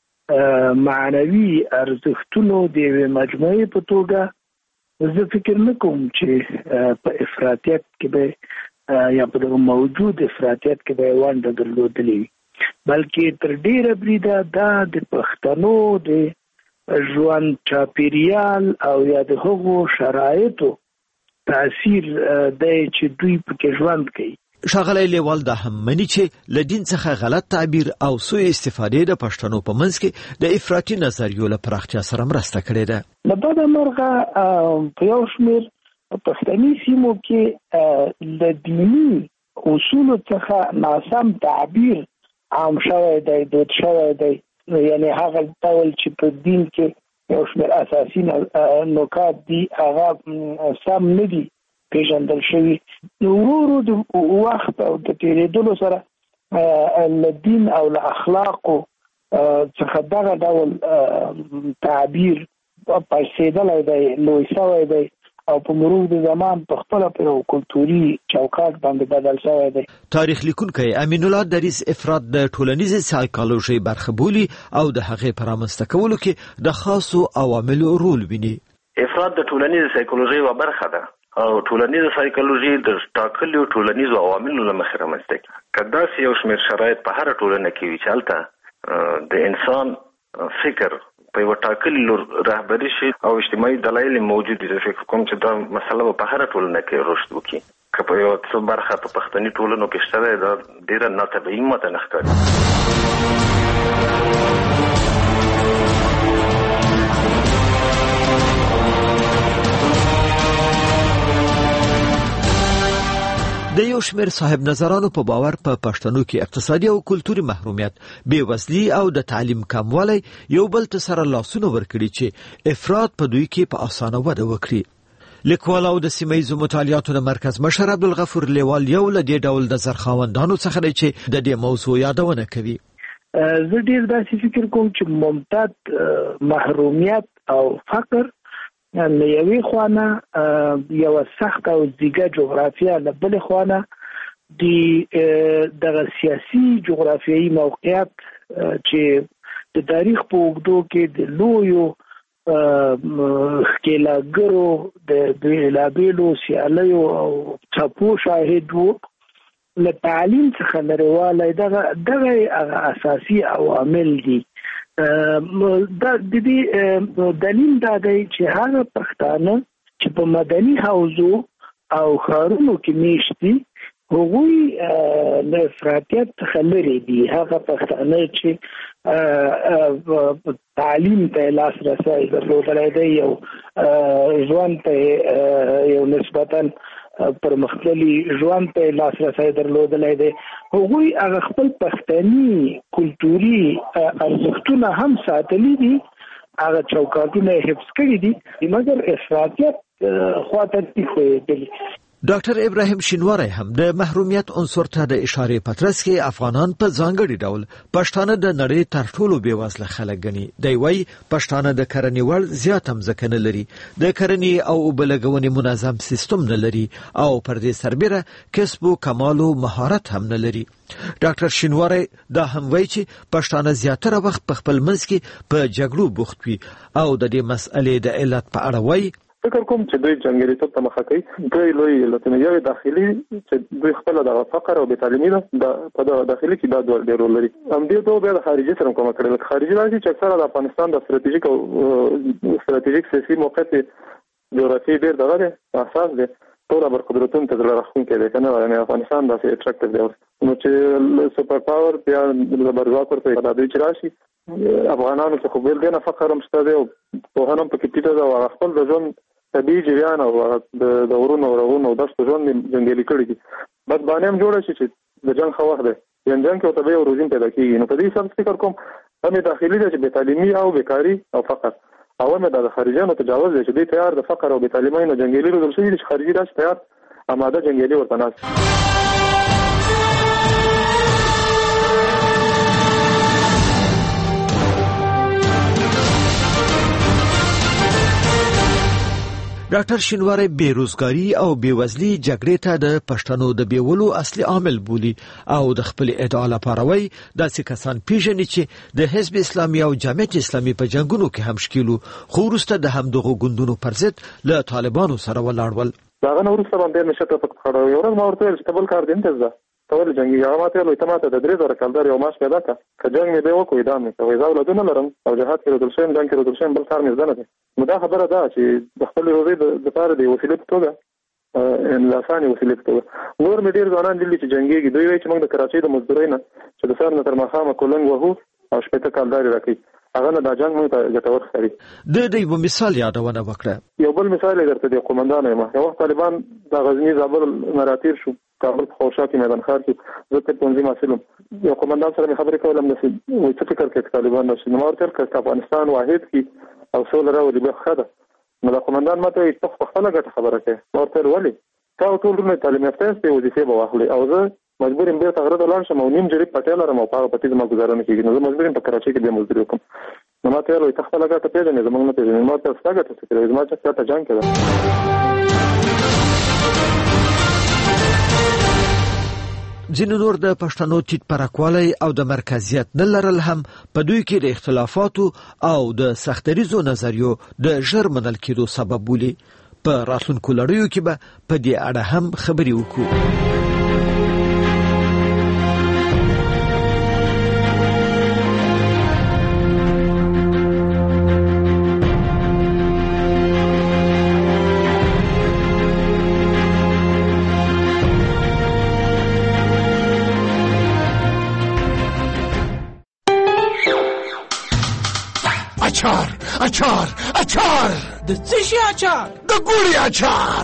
معنوي ارزښتونو د یوې مجموعې په توګه زه فکر نه کوم چې په افراطیت کې به یا په دغه موجود افراطیت کې به ونډه درلودلې وي، بلکې تر ډېره بریده دا د پښتنو د ژوند چاپیریال او یا د هغو شرایطو تاثیر دی چې دوی پکې ژوند کوي. ښاغلی لیوال دا هم مني چې له دین څخه غلط تعبیر او سوء استفادې د پښتنو په منځ کې د افراطي نظریو له پراختیا سره مرسته کړې ده. له بده مرغه په یو شمېر پښتني سیمو کې له دیني اصولو څخه ناسم تعبیر عام شوی دی، دود شوی دی. یعنی هغه ډول چې په دین کې یو شمېر اساسي نکات دي هغه سم نه دي پیژندل شوي. ورو د وخت او د تېرېدلو سره له دین او له اخلاقو څخه دغه ډول تعبیر پړسېدلی دی، لوی شوی دی او په مرور د زمان په خپله په یو کلتوري چوکاټ باندې بدل شوی دی. تاریخ لیکونکی امین الله دریځ افراط د ټولنیزې سایکالوژي برخه بولي او د هغې په رامنځته کولو کې د خاصو عواملو رول ویني. افراط د ټولنیزې سایکالوژي یوه برخه ده او ټولنیزه سایکالوژي د ټاکلو ټولنیزو عواملو له مخې رامنځته کېږي. که داسې یو شمېر شرایط په هره ټولنه کې وي چې هلته د انسان فکر په یو ټاکلي لور رهبري شي او اجتماعي دلایل موجود دي، فکر کوم چې دا مسله به په هره ټولنه کې رشد وکړي. که په یو څه برخه په پښتني ټولنو کې شته دی، دا ډېره ناطبیعي ماته نه ښکاري. د یو شمېر صاحب نظرانو په باور په پښتنو کې اقتصادي او کلتوري محرومیت، بېوزلي او د تعلیم کموالی یو بل ته سره لاسونه ورکړي چې افراط په دوی کې په اسانه وده وکړي. لیکوال او د سیمهیزو مطالعاتو د مرکز مشر عبدالغفور لیوال یو له دې ډول د زرخاوندانو څخه دی چې د دې موضوع یادونه کوي. زه ډېر داسې فکر کوم چې ممتد محرومیت او فقر له یوې خوانه یوه سخت او زیږه جغرافیه، له بلې خوانه دغه سیاسي جغرافیایي موقعیت چې د تاریخ په اوږدو کې د لویو ښکېلاګرو د بېلابېلو سیالیو او څپو شاهد و. له تعلیم څخه لرېوالی دغه اساسي عوامل دي. د دې دلیل دا دی چې هغه پښتانه چې په مدني حوزو او ښارونو کې میشت دي هغوی له افراطیت څخه لرې دي. هغه پښتانه چې تعلیم ته لاسرسی درلودلی دی، یو ژوند ته یو نسبتاً پرمختللي ژوند ته لاسرسی درلودلی دی، هغوی هغه خپل پښتني کلتوري ارزښتونه هم ساتلي دي، هغه چوکاټونه یې حفظ کړي دي، مګر افراطیت خواته دي ښویېدلي. ډاکټر ابراهیم شینواری هم د محرومیت عنصر ته د اشارې په ترڅ کې افغانان په ځانګړي ډول پښتانه د نړۍ تر ټولو بېوزله خلک ګڼي. دی وایي پښتانه د کرنې وړ زیات ځمکه نه لري، د کرنې او اوبه لګونې منظم سیستم نه لري او پر دې سربیره کسب و کمال او مهارت هم نه لري. ډاکټر شینواری دا هم وایي چې پښتانه زیاتره وخت په خپل منځ کې په جګړو بوخت وي او د دې مسئلې د علت په اړه وایي فکر کوم چې دوی جنګیالیتوب ته مخه کوي. دوی لوی علتونه یو داخلي چې دوی خپل د فقر او بېتعلیمي ده په داخلي کې دا ډېر رول لري. همدې دوه بیا د خارجي سره کومه کړې ده. خارجي راځي چې اکثره د افغانستان د ستراتیژیک سیاسي موقعیت جغرافیایي ډېر دغه دی، اساس دی، ټول برقدرتونو ته زړه راښکونکی دی که نه. یعنې افغانستان داسې اټریکټیو دی. نو چې سوپر پاور بیا زبرځواک ورته دا دوی چې راشي افغانانو څخه بېل دی نه فقر هم شته دی او پوهنه هم پکې ټیټه ده او خپل د ژوند طبیعي جریان او د غرونو او رغونو او دښتو ژوند جنګیالي کړي دي. بدباني هم جوړه شي چې د جنګ ښه وخت دی، یعنې جنګ کې ورته بیا یو روزین پیدا کېږي. نو په دې حساب فکر کوم هم یې داخلي ده چې بېتعلیمي او بېکاري او فقر، او هم یې د خارجیانو تجاوز دی چې دوی تیار د فقر او بېتعلیمۍ نه جنګیالي روزل شوي دي چې خارجي راشي تیار اماده جنګیالي ورته ناست. ډاکټر شینواری بیروزګاری او بیوزلي جګړې ته د پښتنو د بیولو اصلي عامل بولي او د خپل ادعا لپاره وایي داسې کسان پیژني چې د حزب اسلامي او جمعیت اسلامي په جنګونو کې هم شکیلو، خو وروسته د همدغو ګوندونو پر ضد له طالبانو سره ولاړ ول. د هغه نه وروسته باندې مې شته پکې خړه یو ورځ ما ورته ویل چې ته بل کار دې نه ځه ته ولې جنګي. هغه ماته ویل ته ماته د 3000 کلدار یو معاش پیدا کړه، که جنګ مې دی وکړو اعدام مې کوي، زه اولادونه لرم او جهاد کې رودل شویم، جنګ کې رودل شویم، بل کار مې زده نه دی. نو دا خبره ده چې د خپلې روزۍ دپاره د یو وسیلې په توګه لاساني وسیله کړو. نور مې ډیر ځوانان دي چې جنگيږي، دوی وایي چې موږ د کراچۍ د مزدورۍ نه چې د سر نه تر ماښامه کولنګ وهو او شپېته کالداري راکوي، هغه نه دا جنگ موږ ته ګټور ښکاري. د یو مثال یادونه وکړه. یو بل مثال یې درته د قومندان یم. یو وخت طالبان د غزنی زابل نه راتیر شو، کابل په خوشا کې میدان ښار کې زه ته تنظیم حاصلم. یو قومندان سره مې خبرې کولم چې وایي څه فکر کوي طالبان نشي نو ورته چې افغانستان واحد کې او سوله راولي به ښه ده. نو د قومندان ماته یې په خپله ګټه خبره کوي. ورته ولې تا ټول نه تعلیم یافته یاست، وظیفې به واخلئ او زه مجبور یم بیرته غره ته لاړ شم او نیم جریب پټی لرم او په هغه پټي زما ګزاره نه کېږي. نو زه مجبور یم په کراچۍ کې بیا مزدوري وکړم. نو ما ته ویل ته خپله ګټه پېژنې، زموږ نه پېژنې. ما ته ستا ګټه څه کوي؟ زما چې تا جنګ کې ده. ځینو نور د پښتنو ټیټ پرکوالی او د مرکزیت نه لرل هم په دوی کې د اختلافاتو او د سختریزو نظریو د ژر منل کېدو سبب بولي. په راتلونکو لړیو کې به په دې اړه هم خبرې وکړو. اچار د څه شي اچار؟ د ګوړې اچار.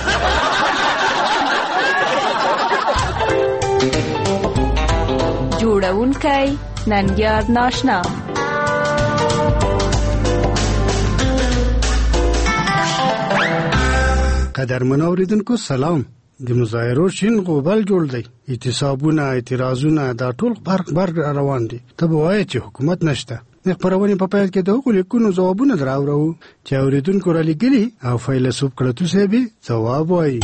جوړونکی ننګیار ناشنا. قدرمن اوریدونکو سلام. د مظاهرو شین غوبل جوړ دی، اعتصابونه، اعتراضونه، دا ټول برق روان دي. ته به وایې چې حکومت نشته. د خبرونې په پیل کې د هغو لیکونو ځوابونه راوړو چې اوریدونکو را لیږلي او فیلسوف کړتو صاحب ځواب وایي.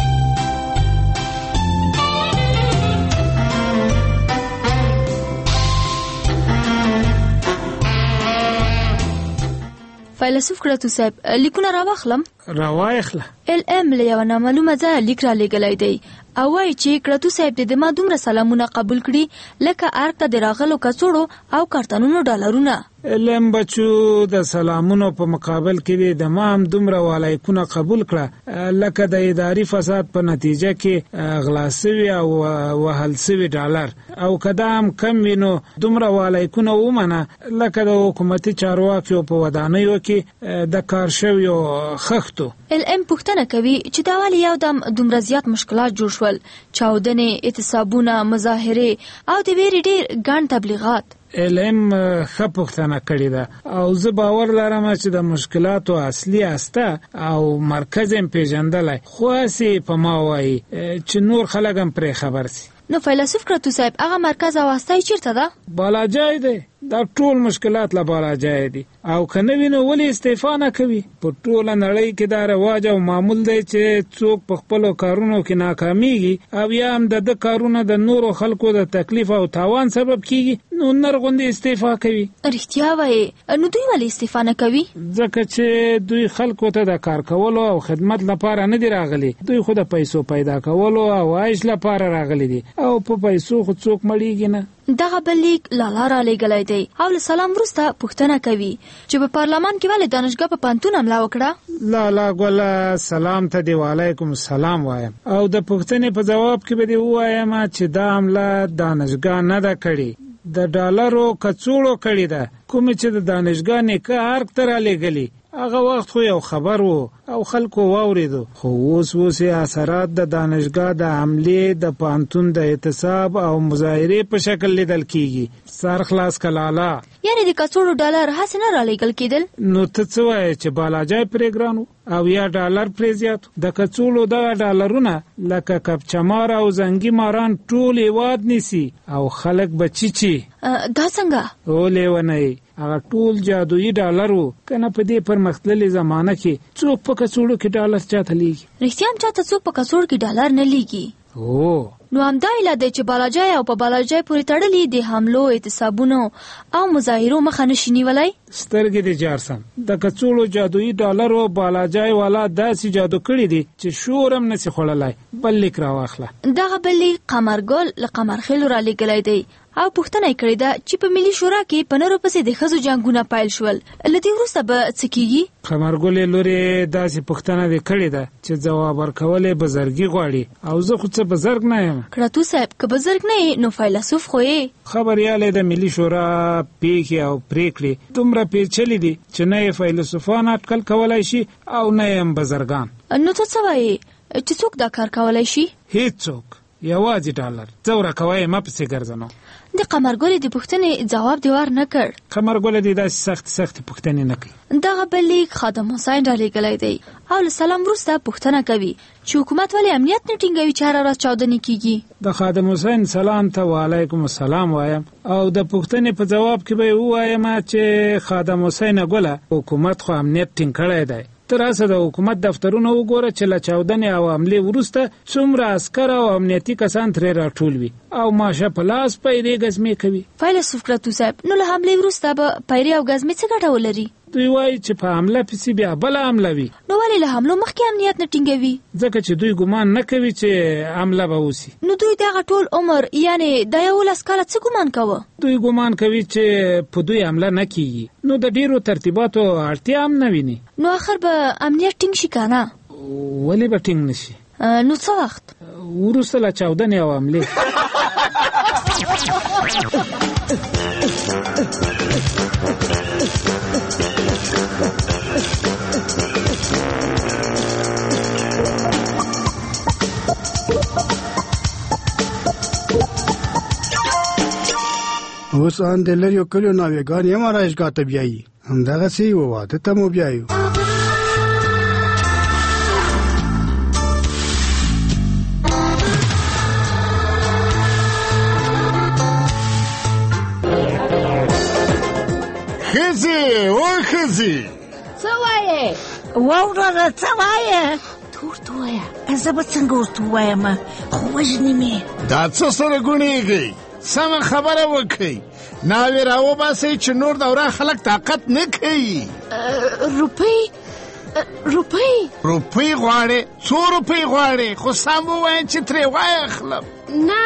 فیلسوف کړتو صاحب لیکونه راواخلم. راواخله. LM له یو نامعلومه ځایه لیک را لیږلی دی او وایي چې کړتو صاحب د ما دومره سلامونه قبول کړي لکه ارګ ته د راغلو کڅوړو او کارتنونو ډالرونه. لم بچو د سلامونو په مقابل کې د ما هم دومره والایکونه قبول کړه لکه د اداري فساد په نتیجه کې غلا سوي او وهل سوي ډالر، او کدا هم کم وینو دومره والایکونه ومنه لکه د حکومتي چارواکیو په ودانیو کې د کار شویو خښتو. LM پوښتنه کوي چې دا ولې یو دم دومره زیات مشکلات جوړ شول، چاودنې، اعتصابونه، مظاهرې او د ویرې ډېر ګڼ تبلیغات. LM ښه پوښتنه کړې ده او زه باور لرم چې د مشکلاتو اصلي استه او مرکز یې پیژندلی، خو هسې په ما وایي چې نور خلک هم پرې خبر سي. نو فیلسوف کړتو صاحب هغه مرکز او استه یې چیرته ده؟ بالاجای دی. دا ټول مشکلات له بالاجای دي او که نه وي نو ولې استعفا نه کوي؟ په ټوله نړۍ کې دا رواج او معمول دی چې څوک په خپلو کارونو کې ناکامیږي او یا هم د کارونه د نورو خلکو د تکلیف او تاوان سبب کیږي نو نرغوندې استعفا کوي. رښتیا وایې؟ نو دوی ولې استعفا نه کوي؟ ځکه چې دوی خلکو ته د کار کولو او خدمت لپاره نه دي راغلي، دوی خو د پیسو پیدا کولو او عیش لپاره راغلي دي او په پیسو خو څوک مړیږي نه. دغه بل لیک لالا را لیږلی دی او له سلام وروسته پوښتنه کوي چې په پارلمان کې ولې دانشګاه په پوهنتون حمله وکړه. لالا ګله سلام ته دی وعلیکم السلام وایم او د پوښتنې په ځواب کې به دې ووایم چې دا حمله دانشګاه نه ده کړې، د ډالرو کڅوړو کړې ده، کومې چې د دانشګاه نیکه ارګ ته را لیږلي. هغه وخت خو یو خبر وو او خلکو واوریدو، خو اوس اثرات د دانشګاه د حملې د پوهنتون د اعتصاب او مظاهرې په شکل لیدل کیږي. سر خلاص کلالا. یعنی د کڅوړو ډالر هسې نه را لیږل کېدل؟ نو ته څه وایې چې بالاجای پرې ګران او یا ډالر پرې زیات؟ د کڅوړو دغه ډالرونه لکه کپچمار او زنګي ماران ټول هېواد نیسي او خلک به چیچي. دا څنګه؟ او لیونی هغه ټول جادویي ډالر وو، کنه په دې پرمختللې زمانه کې څوک په کڅوړو کې ډالر چاته لیږي؟ رښتیا هم چاته څوک په کڅوړو کې ډالر نه لیږي. نو همدا علت دی چې بالاجای او په بالاجای پورې تړلي د حملو، اعتصابونو او مظاهرو مخه نشي نیولی. سترګې دې جارسم د کڅوړو جادویي ډالرو بالاجای والا داسې جادو کړی دی چې شور هم نسی خوړلی. بل لیک راواخله. دغه بل لیک قمرګل له قمرخیلو را لیږلی دی او پوښتنه یې کړې ده چې په ملي شورا کې په نرو پسې د ښځو جنګونه پیل شول، له دې وروسته به څه کیږي؟ قمرګلې لورې داسې پوښتنه دې کړې ده چې ځواب ورکول یې بزرګي غواړي او زه خو څه بزرګ نه یم. کړتو صاحب که بزرګ نه یې نو فیلسوف خو یې. خبریالی د ملي شورا پیښې او پریکړې دومره پیچلې دي چې نه یې فیلسوفان اټکل کولی شي او نه یې هم بزرګان. نو ته څه وایې چې څوک دا کار کولی شي؟ هیڅوک، یوازې ډالر. ځه ورکوی ما پسې ګرځه. نو د قمرګلې د پوښتنې جواب دې ور نه کړ. قمرګله دې داسې سختې پوښتنې نه کوي. دغه بل لیک خادم حسین را لیږلی دی او له سلام وروسته پوښتنه کوي چې حکومت ولې امنیت نه ټینګوي چې هره ورځ چاودنې کیږي. د خادم حسین سلام ته وعلیکم السلام وایم او د پوښتنې په جواب کې به ووایم چې خادم حسین ګله حکومت خو امنیت ټینګ کړی دی. ته راسه د حکومت دفترونه وګوره چې له چاودنې او حملې وروسته څومره عسکر او امنیتي کسان ترې راټول وي او ماشه په لاس پیرې ګزمې کوي. فیلسوف کړتو صاحب، نو له حملې وروسته به پیرې او ګزمې څه ګټه ولري؟ دوی وایي چې په حمله پسې بیا بله حمله وي. نو ولې له حملو مخکې امنیت نه ټینګوي؟ ځکه چې دوی ګمان نه کوي چې حمله به وسي. نو دوی دغه ټول عمر یعنې د 11 کاله څه ګمان کوه؟ دوی ګمان کوي چې په دوی حمله نه کیږي، نو د ډیرو ترتیباتو اړتیا هم نه ویني. نو آخر به امنیت ټینګ شي که نه؟ ولې به ټینګ نشي؟ نو څه وخت؟ وروسته له چاودنې او حملې. اوس ان د لریو کلیو ناوګان یې مارایشګاه ته بیایي، همدغسې یو واده ته مو بیایو. ښځې او ښځې څه وایې؟ واوره څه وایې؟ ته ورته ووایه، زه به څنګه ورته ووایم خو وژنې مې. دا څه سره ګونېږئ؟ سمه خبره وکړئ، ناوې راوباسئ چې نور دوره خلک طاقت نه کوي. روپۍ غواړې؟ څو روپۍ غواړې؟ خو سم ووایه چې ترې واخلم. نه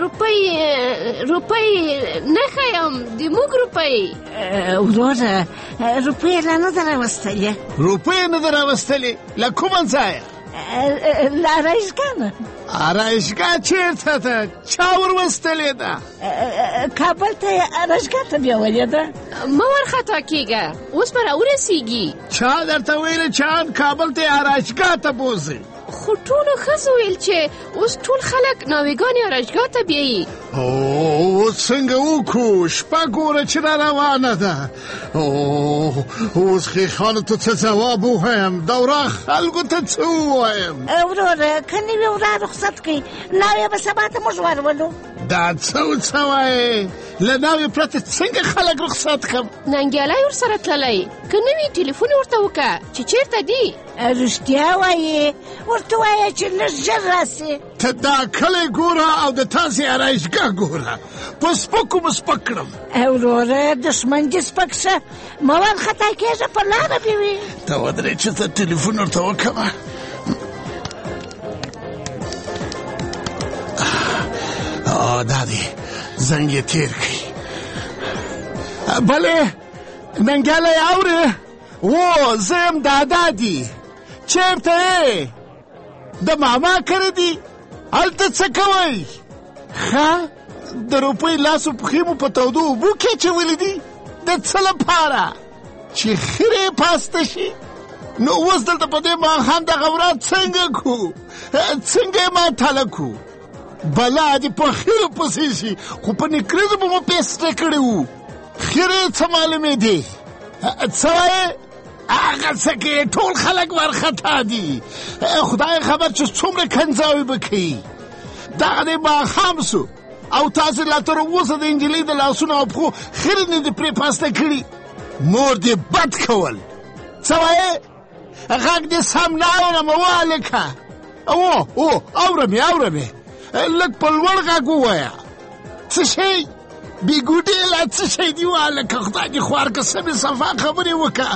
روپۍ نه ښیم، د موږ روپۍ. وروره روپۍ لا نه ده راوستلې. روپۍ نه ده راوستلې؟ له کومه ځایه؟ له ارایشګاه نه. ارایشګاه چېرته ده؟ چا وروستلې ده؟ کابل ته یې ارایشګاه ته بیولې ده. مه ورخطا کېږه، اوس به راورسېږي. چا درته ویلې چې ان کابل ته یې ارایشګاه ته بوځئ؟ خو ټولو ښځو ویل چې اوس ټول خلک ناوګانې ارایشګاه ته بیایي. اوس څنګه وکړو؟ شپه ګوره چې را روانه ده. اوس خیخانو ته څه ځواب ووایم؟ دوره خلکو ته څه ووایم؟ وروره که نوي ورا رخصت کړي ناوې به سبا ته موږ ورولو. دا څه وایې؟ له ناوې پرته څنګه خلک رخصت کړم؟ ننګیالی ورسره تللی، که نه وي ټلیفون ورته وکړه چې چېرته دي. رښتیا وایې؟ ورته وایه چې لږ ژر راسې. ته دا کلی ګوره او د تاسې ارایشګاه ګوره، په سپکو مو سپک کړم. وروره دښمن دې سپک شه، مه ورخطا کېږه، په لاره دې وي. ته ودرې چې ته ټلیفون ورته وکړمه. دا دی زنګ یې تیر کړي. بلې ننګیالی اورې؟ و زه یم دادا دي. چېرته یې؟ د ماما کره دي؟ هلته څه کوئ؟ ښه د روپۍ لاس و پښې مو په تودو اوبو کې اچولي دي؟ د څه لپاره؟ چې خیرې پاسته شي؟ نو اوس دلته په دې ماښام دغه ورځ څنګه کړو؟ څنګه یې ماتاله کړو؟ بلا دې په خیرو پسې شي، خو په نکریزو به مو پیسته کړي وو. خیرې څه معلومې دي؟ څه وایې؟ هغه څه کې ټول خلک ورخطا دي. خدای خبر چې څومره کنځاوي به کوي. دغه دې ماښام سو او تاسې لا تر اوسه د نجلۍ د لاسونو او پښو خیرې نه دې پرې پاسته کړي. مور دې بد کول. څه وایې؟ غږ دې سم نه اورم هلکه. اورم یې لږ په لوړ غږ ووایه. څه شی؟ بې ګوډې لا څه شی دي والکه خدای دې خوار که سمې صفا خبرې وکړه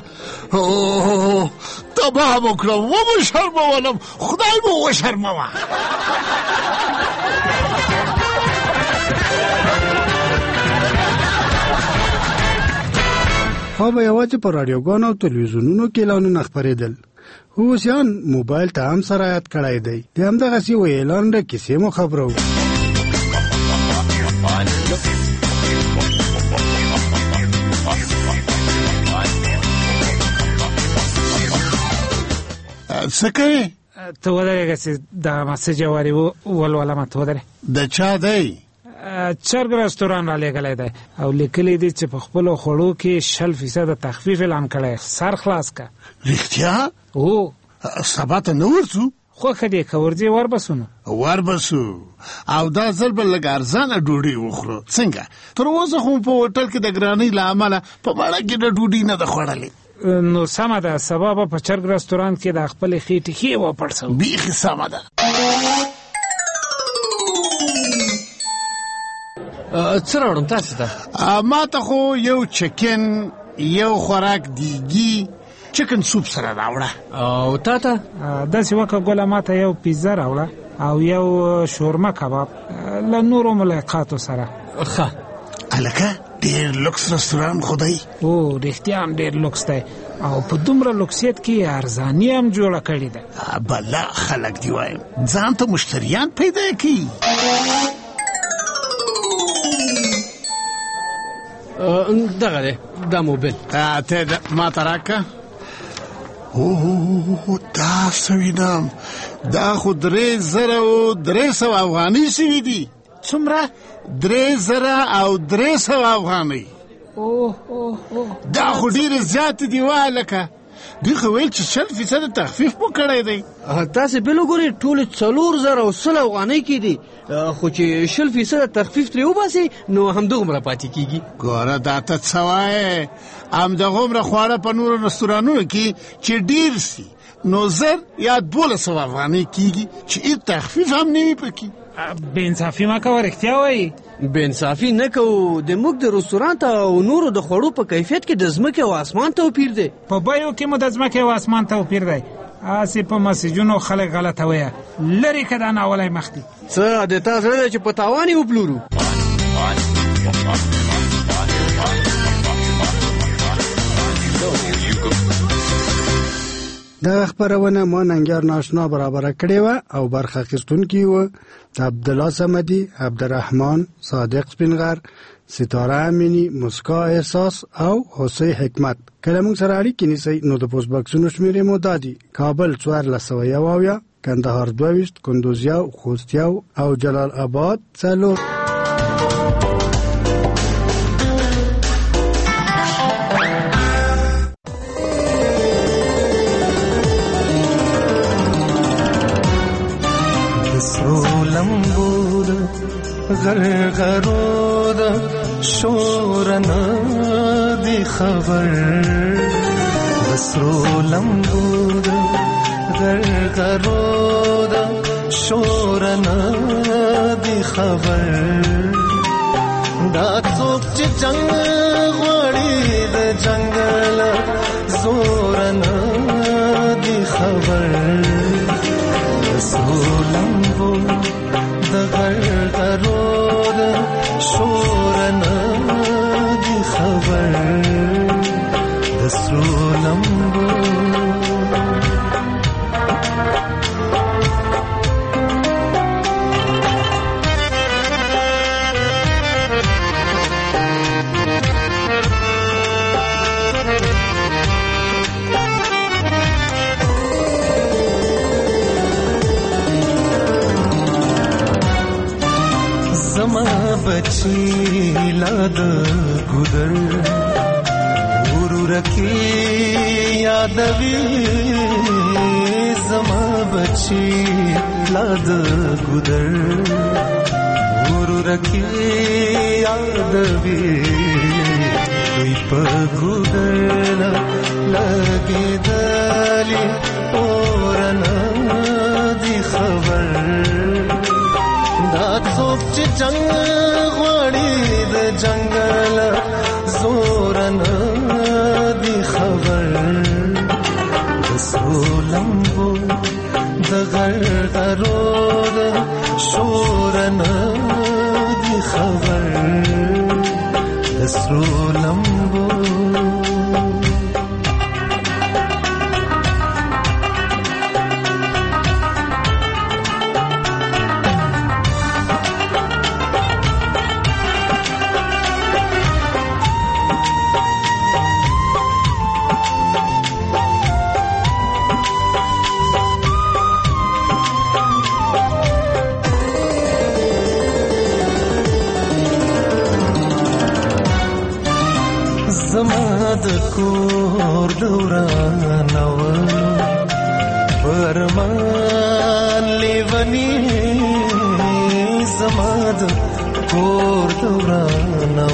تباه مو کړم ومو شرمولم خدای مو وشرموه خو به یوازې په راډیوګانو او تلویزیونونو کې اعلانونه خپرېدل اوس یان موبایل ته هم سرایت کړی دی د همدغسې و اعلان د کیسې مو خبرو څه کوې ته ودرېږه چې دغه مسج واري ولولمه ته ودرې د چا دی چرګ رستوران را لېږلی دی او لیکلی دی چې په خپلو خوړو کې 60% تخفیف اعلان کړی سر خلاص که رښتیا هو سبا ته نه ورځو خوښه دی که ورځې وربسو نو وربسو او دا ځل به لږ ارزانه ډوډۍ وخورو څنګه تر اوسه خو په هوټل کې د ګرانۍ له امله په مړه کې د ډوډۍ نه ده خوړلې نو سمه ده سبا به په چرګ رستوران کې د خپلې خېټې ښې وپړسو بیخي سمه ده څه راوړم تاسو ته ما ته خو یو چکن یو خوراک دیګي چکن سوپ سره راوړه او تا ته داسې وکړه ګوله ما ته یو پیزا راوړه او یو شورما کباب له نورو ملحقاتو سره ښه هلکه ډېر لوکس رستوران خو دی او رښتیا هم ډېر لوکس دی او په دومره لوکسیت کې ارزاني هم جوړه کړې ده بله خلک دی وایم ځان ته مشتریان پیدا کړي دغه دی دا موبایل ته ما ته راکړه دا څه وینم دا خو 3,300 افغانۍ سوي دي څومره 3,300 افغانۍ دا خو ډېرې زیاتې دي والکه دوی خو ویل چې 60% تخفیف مو کړی دی تاسې بل وګورئ ټولې 4,100 افغانۍ کې دي خو چې 60% تخفیف ترې وباسي نو همدغومره پاتې کېږي ګوره دا ته څه وایې همدغومره خواړه په نورو رستورانونو کې چې ډېر سي نو 1,000 یا 1,200 افغانۍ کېږي چې هېڅ تخفیف هم نه وي پکې بې انصافي مه کوه رښتیا وایي بې انصافي نه کوو د موږ د رستورانت او نورو د خوړو په کیفیت کې د ځمکې او اسمان توپیر دی په بیو کې مو د ځمکې او اسمان توپیر دی هسې په مسیجونو خلک غلطه ویه لرې که دا ناولی مخ دي څه د تا زړه دی چې په تاوان یې وپلورو دغه خپرونه ما ننګیار ناشنا برابره کړې وه او برخه اخیستونکي وو د عبدالله صمدي عبدالرحمن صادق سپینغر ستاره امینی مسکا احساس او حسین حکمت کله موږ سره اړیکې نیسئ نو د پوسټ باکسونو شمیرې مو دا دي کابل 1401 کندهار 22 کندوز 1 خوست 1 او جلال آباد 4 غرغرود شورنا دی خبر بسرو لمبود غرغرود شورنا دی خبر دا څوک چې جنگ غوړي د جنگل زورنا دی خبر بسرو لمبود د غرغرود شورنا دی خبر د سرو لمبو बची लाद गुदर गुरु रखी यादवी जमा बची लाद गुदर गुरु रखी यादवी कोई पगुदर लगे दली और दी खबर دا څوک چې جنگ غوړي د جنگل زورن دی خبر دسرو لمبو دغرغرو شورن دی خبر دسرو لمبو زماد کور دورانو پرمان لیونی زماد کور دورانو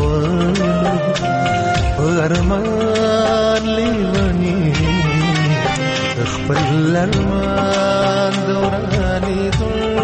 پرمان لیونی خپل لرمان دورانی دل